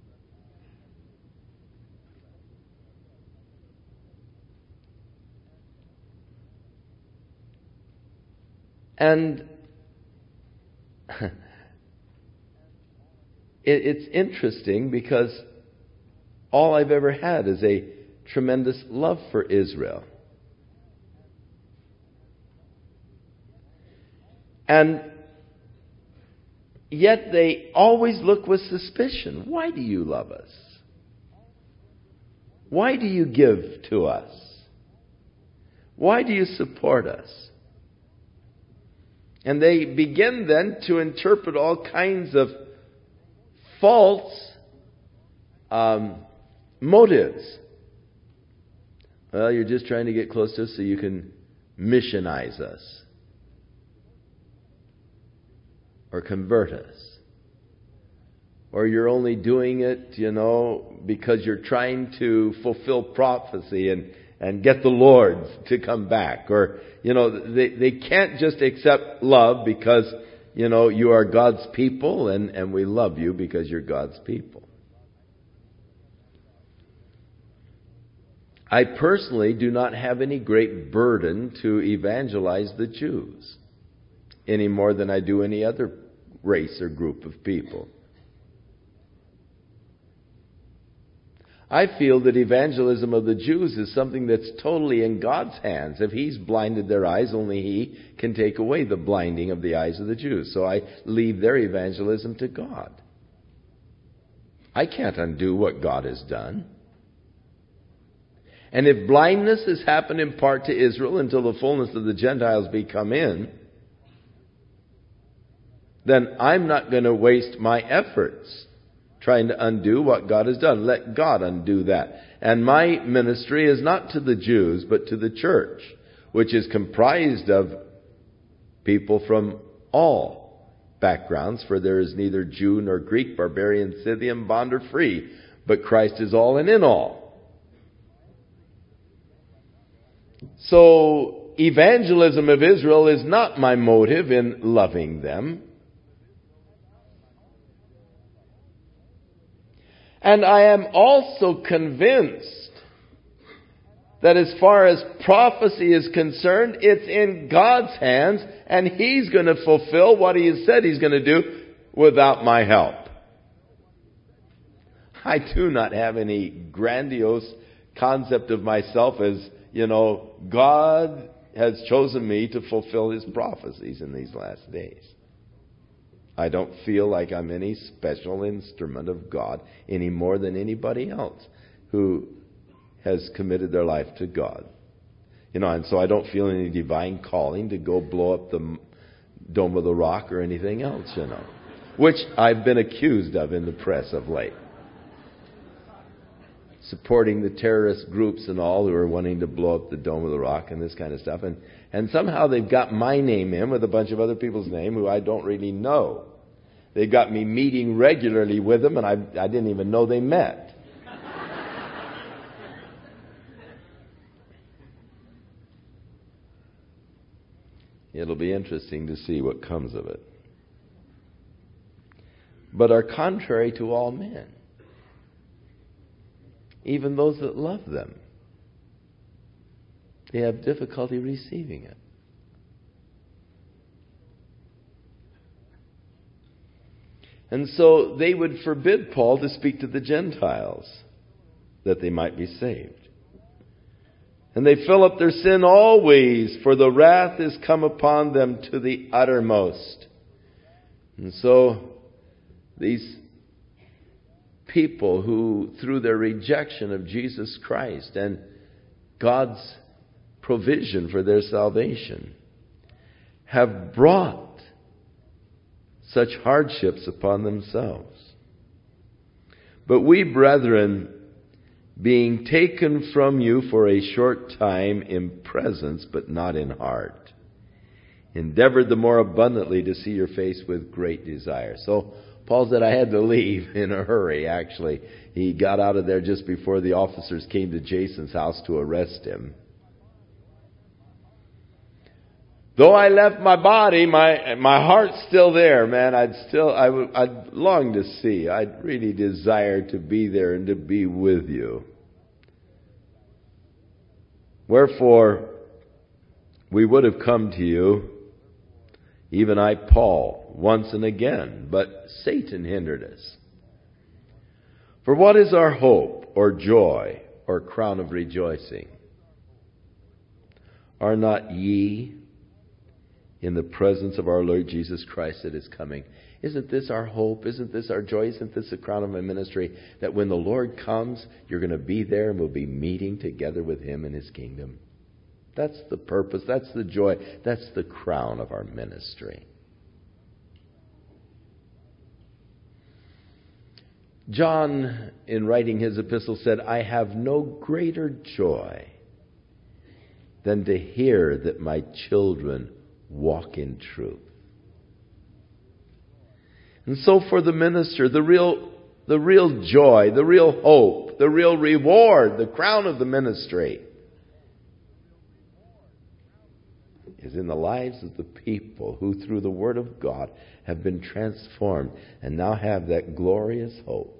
And it, it's interesting because all I've ever had is a tremendous love for Israel. And yet they always look with suspicion. Why do you love us? Why do you give to us? Why do you support us? And they begin then to interpret all kinds of false um, motives. Well, you're just trying to get close to us so you can missionize us. Or convert us. Or you're only doing it, you know, because you're trying to fulfill prophecy and, and get the Lord to come back. Or, you know, they, they can't just accept love because, you know, you are God's people and, and we love you because you're God's people. I personally do not have any great burden to evangelize the Jews any more than I do any other race or group of people. I feel that evangelism of the Jews is something that's totally in God's hands. If He's blinded their eyes, only He can take away the blinding of the eyes of the Jews. So I leave their evangelism to God. I can't undo what God has done. And if blindness has happened in part to Israel until the fullness of the Gentiles be come in, then I'm not going to waste my efforts trying to undo what God has done. Let God undo that. And my ministry is not to the Jews, but to the church, which is comprised of people from all backgrounds, for there is neither Jew nor Greek, barbarian, Scythian, bond or free, but Christ is all and in all. So, evangelism of Israel is not my motive in loving them. And I am also convinced that as far as prophecy is concerned, it's in God's hands, and He's going to fulfill what He has said He's going to do without my help. I do not have any grandiose concept of myself as, you know, God has chosen me to fulfill His prophecies in these last days. I don't feel like I'm any special instrument of God any more than anybody else who has committed their life to God. You know, and so I don't feel any divine calling to go blow up the Dome of the Rock or anything else, you know, which I've been accused of in the press of late. Supporting the terrorist groups and all who are wanting to blow up the Dome of the Rock and this kind of stuff. And, and somehow they've got my name in with a bunch of other people's name who I don't really know. They've got me meeting regularly with them, and I, I didn't even know they met. It'll be interesting to see what comes of it. But are contrary to all men, even those that love them. They have difficulty receiving it. And so they would forbid Paul to speak to the Gentiles that they might be saved. And they fill up their sin always, for the wrath is come upon them to the uttermost. And so these people who, through their rejection of Jesus Christ and God's provision for their salvation, have brought such hardships upon themselves. But we, brethren, being taken from you for a short time in presence, but not in heart, endeavored the more abundantly to see your face with great desire. So Paul said, I had to leave in a hurry, actually. He got out of there just before the officers came to Jason's house to arrest him. Though I left my body, my my heart's still there, man. I'd still, I would, I'd long to see. I'd really desire to be there and to be with you. Wherefore, we would have come to you, even I, Paul, once and again, but Satan hindered us. For what is our hope, or joy, or crown of rejoicing? Are not ye in the presence of our Lord Jesus Christ that is coming? Isn't this our hope? Isn't this our joy? Isn't this the crown of my ministry? That when the Lord comes, you're going to be there and we'll be meeting together with Him in His kingdom. That's the purpose. That's the joy. That's the crown of our ministry. John, in writing his epistle, said, I have no greater joy than to hear that my children walk in truth. And so for the minister, the real, the real joy, the real hope, the real reward, the crown of the ministry is in the lives of the people who, through the Word of God, have been transformed and now have that glorious hope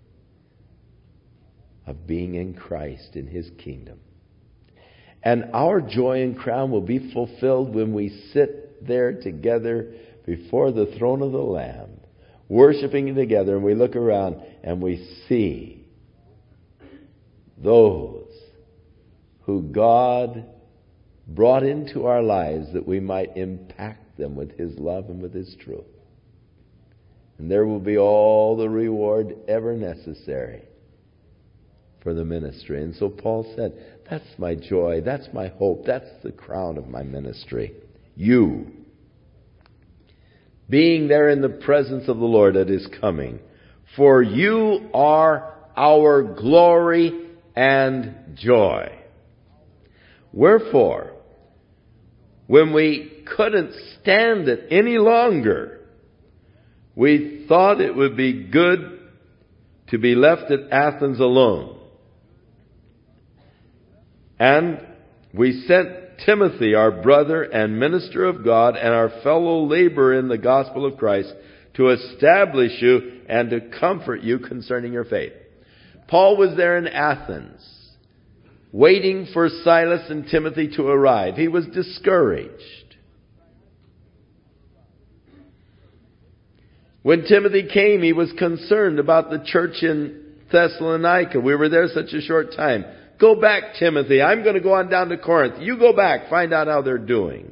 of being in Christ, in His kingdom. And our joy and crown will be fulfilled when we sit there together before the throne of the Lamb, worshiping together, and we look around and we see those who God brought into our lives that we might impact them with His love and with His truth. And there will be all the reward ever necessary for the ministry. And so Paul said, that's my joy, that's my hope, that's the crown of my ministry. You, being there in the presence of the Lord at His coming, for you are our glory and joy. Wherefore, when we couldn't stand it any longer, we thought it would be good to be left at Athens alone. And we sent Timothy, our brother and minister of God, and our fellow laborer in the gospel of Christ, to establish you and to comfort you concerning your faith. Paul was there in Athens, waiting for Silas and Timothy to arrive. He was discouraged. When Timothy came, he was concerned about the church in Thessalonica. We were there such a short time. Go back, Timothy. I'm going to go on down to Corinth. You go back. Find out how they're doing.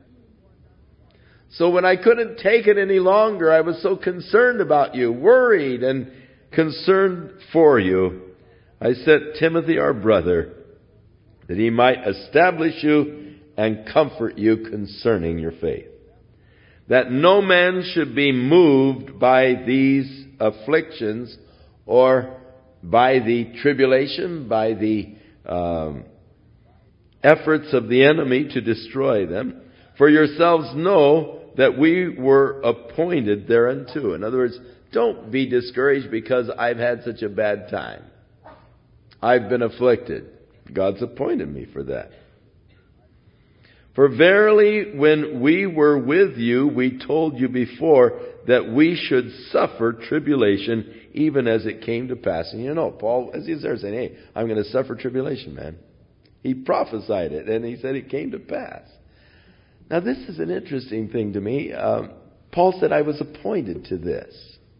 So when I couldn't take it any longer, I was so concerned about you, worried and concerned for you. I sent Timothy, our brother, that he might establish you and comfort you concerning your faith. That no man should be moved by these afflictions or by the tribulation, by the um, efforts of the enemy to destroy them. For yourselves know that we were appointed thereunto. In other words, don't be discouraged because I've had such a bad time. I've been afflicted. God's appointed me for that. For verily, when we were with you, we told you before that we should suffer tribulation, even as it came to pass. And you know, Paul, as he's there saying, hey, I'm going to suffer tribulation, man. He prophesied it, and he said it came to pass. Now, this is an interesting thing to me. Um, Paul said, I was appointed to this.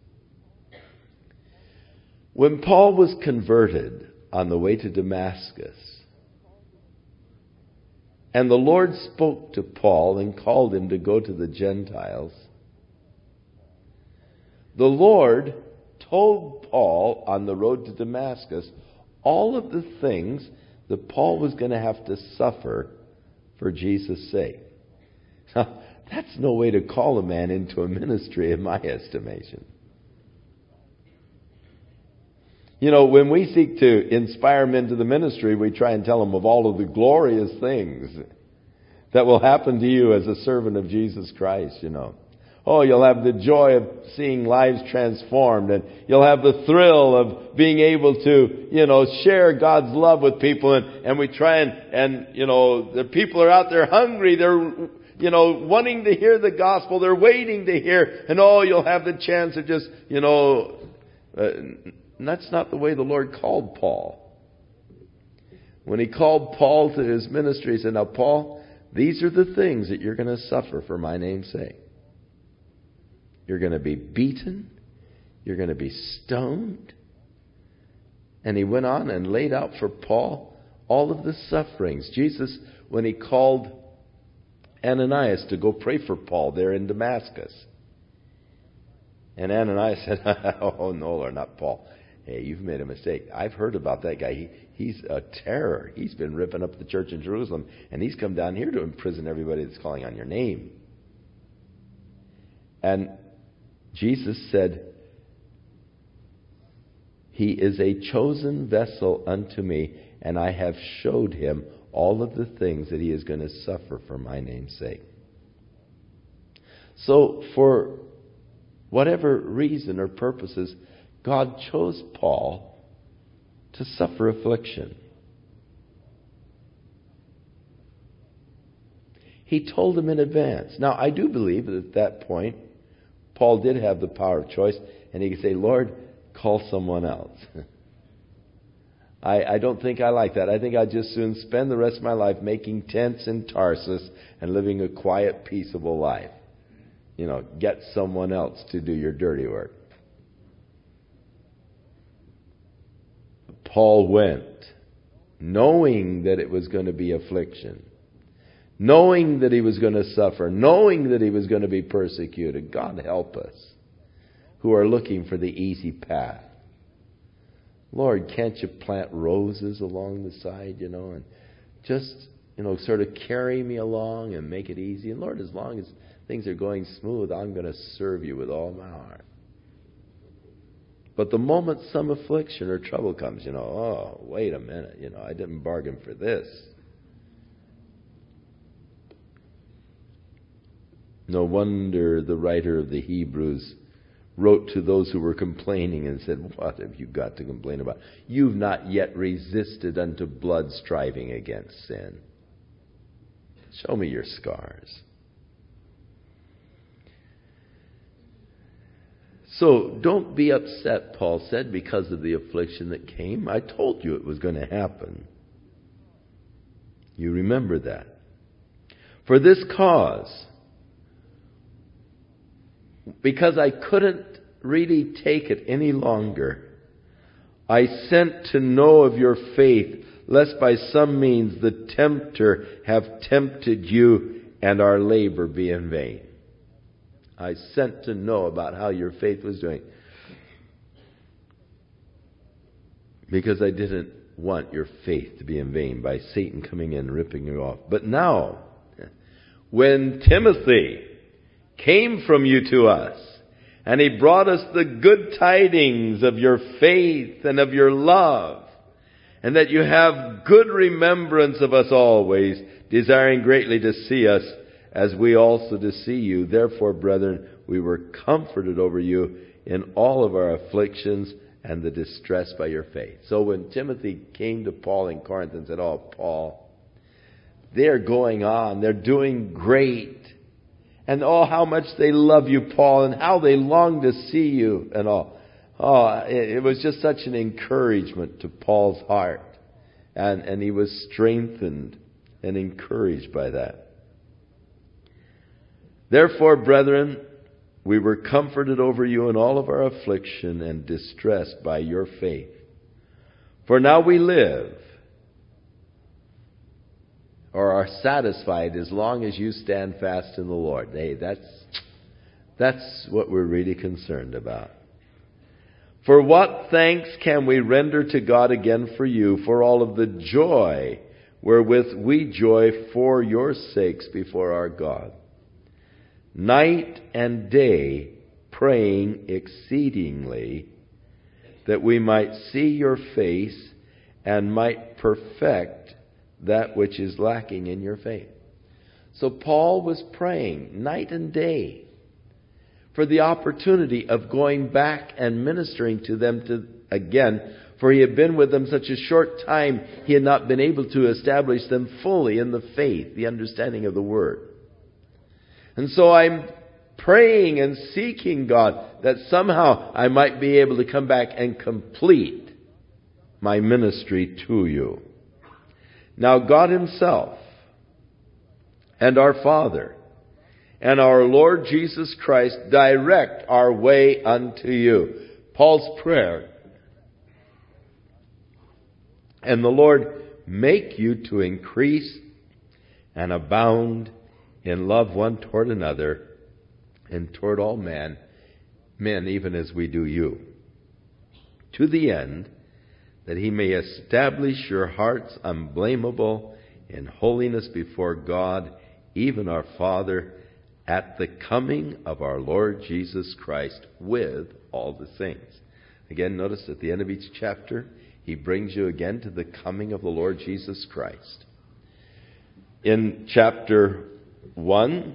When Paul was converted on the way to Damascus, and the Lord spoke to Paul and called him to go to the Gentiles, the Lord told Paul on the road to Damascus all of the things that Paul was going to have to suffer for Jesus' sake. Now, that's no way to call a man into a ministry, in my estimation. You know, when we seek to inspire men to the ministry, we try and tell them of all of the glorious things that will happen to you as a servant of Jesus Christ, you know. Oh, you'll have the joy of seeing lives transformed, and you'll have the thrill of being able to, you know, share God's love with people, and, and we try and, and, you know, the people are out there hungry, they're, you know, wanting to hear the gospel, they're waiting to hear, and oh, you'll have the chance of just, you know, uh, and that's not the way the Lord called Paul. When He called Paul to his ministry, He said, now, Paul, these are the things that you're going to suffer for my name's sake. You're going to be beaten. You're going to be stoned. And he went on and laid out for Paul all of the sufferings. Jesus, when He called Ananias to go pray for Paul there in Damascus, and Ananias said, oh, no, Lord, not Paul. Hey, you've made a mistake. I've heard about that guy. He, he's a terror. He's been ripping up the church in Jerusalem, and he's come down here to imprison everybody that's calling on your name. And Jesus said, He is a chosen vessel unto me, and I have showed him all of the things that he is going to suffer for my name's sake. So, for whatever reason or purposes, God chose Paul to suffer affliction. He told them in advance. Now, I do believe that at that point, Paul did have the power of choice, and he could say, Lord, call someone else. I, I don't think I like that. I think I'd just soon spend the rest of my life making tents in Tarsus and living a quiet, peaceable life. You know, get someone else to do your dirty work. Paul went, knowing that it was going to be affliction, knowing that he was going to suffer, knowing that he was going to be persecuted. God help us who are looking for the easy path. Lord, can't you plant roses along the side, you know, and just, you know, sort of carry me along and make it easy. And Lord, as long as things are going smooth, I'm going to serve you with all my heart. But the moment some affliction or trouble comes, you know, oh, wait a minute, you know, I didn't bargain for this. No wonder the writer of the Hebrews wrote to those who were complaining and said, what have you got to complain about? You've not yet resisted unto blood, striving against sin. Show me your scars. So don't be upset, Paul said, because of the affliction that came. I told you it was going to happen. You remember that. For this cause, because I couldn't really take it any longer, I sent to know of your faith, lest by some means the tempter have tempted you and our labor be in vain. I sent to know about how your faith was doing, because I didn't want your faith to be in vain by Satan coming in and ripping you off. But now, when Timothy came from you to us, and he brought us the good tidings of your faith and of your love, and that you have good remembrance of us always, desiring greatly to see us, as we also to see you. Therefore, brethren, we were comforted over you in all of our afflictions and the distress by your faith. So when Timothy came to Paul in Corinth and said, oh, Paul, they're going on, they're doing great. And oh, how much they love you, Paul, and how they long to see you and all. Oh, it, it was just such an encouragement to Paul's heart. And, and he was strengthened and encouraged by that. Therefore, brethren, we were comforted over you in all of our affliction and distressed by your faith. For now we live, or are satisfied, as long as you stand fast in the Lord. Hey, that's, that's what we're really concerned about. For what thanks can we render to God again for you, for all of the joy wherewith we joy for your sakes before our God? Night and day praying exceedingly, that we might see your face and might perfect that which is lacking in your faith. So Paul was praying night and day for the opportunity of going back and ministering to them to again, for he had been with them such a short time, he had not been able to establish them fully in the faith, the understanding of the Word. And so I'm praying and seeking God that somehow I might be able to come back and complete my ministry to you. Now God Himself and our Father and our Lord Jesus Christ direct our way unto you. Paul's prayer. And the Lord make you to increase and abound in love one toward another and toward all men, men even as we do you, to the end that He may establish your hearts unblameable in holiness before God, even our Father, at the coming of our Lord Jesus Christ with all the saints. Again, notice at the end of each chapter, he brings you again to the coming of the Lord Jesus Christ. In chapter one,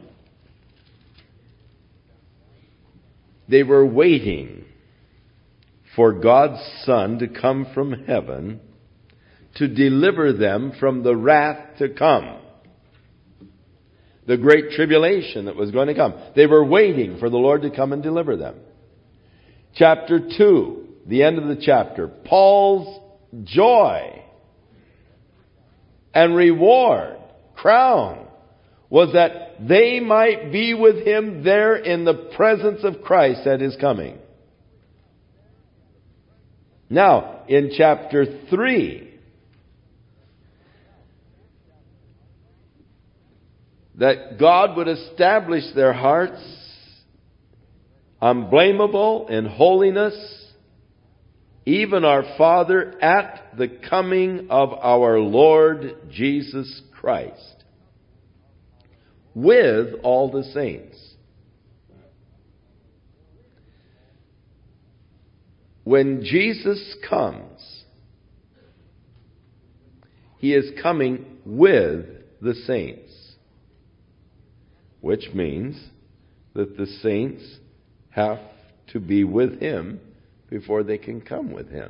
they were waiting for God's Son to come from heaven to deliver them from the wrath to come. the great tribulation that was going to come. They were waiting for the Lord to come and deliver them. Chapter two, the end of the chapter, Paul's joy and reward, crown, was that they might be with him there in the presence of Christ at his coming. Now, in chapter three, that God would establish their hearts unblameable in holiness, even our Father, at the coming of our Lord Jesus Christ, with all the saints. When Jesus comes, he is coming with the saints. Which means that the saints have to be with him before they can come with him.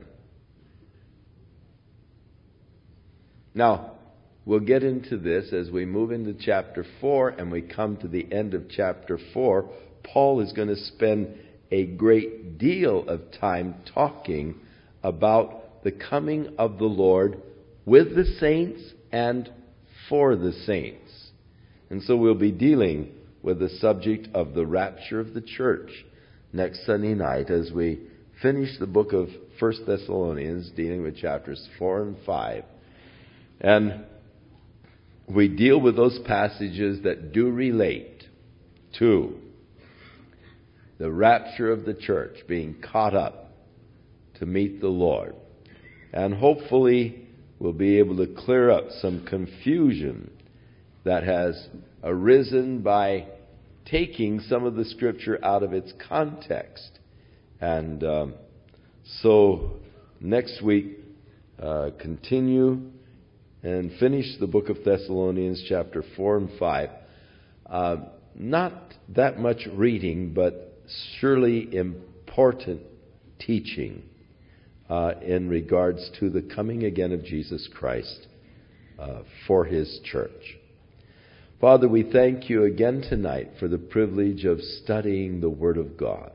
Now, we'll get into this as we move into chapter four and we come to the end of chapter four. Paul is going to spend a great deal of time talking about the coming of the Lord with the saints and for the saints. And so we'll be dealing with the subject of the rapture of the church next Sunday night as we finish the book of First Thessalonians, dealing with chapters four and five. And we deal with those passages that do relate to the rapture of the church, being caught up to meet the Lord. And hopefully we'll be able to clear up some confusion that has arisen by taking some of the Scripture out of its context. And um, so next week, uh, continue and finish the book of Thessalonians, chapter four and five. Uh, not that much reading, but surely important teaching uh, in regards to the coming again of Jesus Christ uh, for his church. Father, we thank you again tonight for the privilege of studying the Word of God.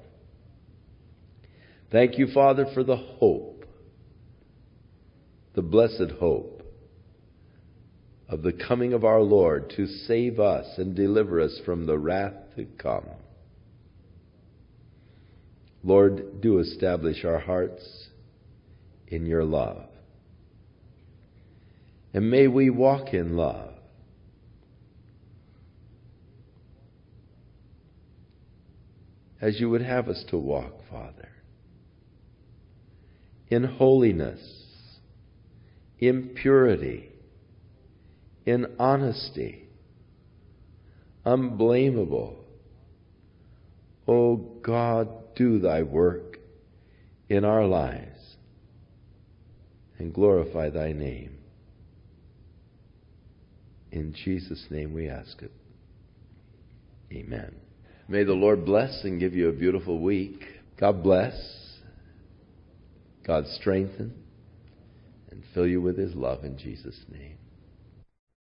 Thank you, Father, for the hope, the blessed hope of the coming of our Lord to save us and deliver us from the wrath to come. Lord, do establish our hearts in your love. And may we walk in love. As you would have us to walk, Father. In holiness, in purity, in honesty, unblameable. O God, do thy work in our lives and glorify thy name. In Jesus' name we ask it. Amen. May the Lord bless and give you a beautiful week. God bless. God strengthen and fill you with his love in Jesus' name.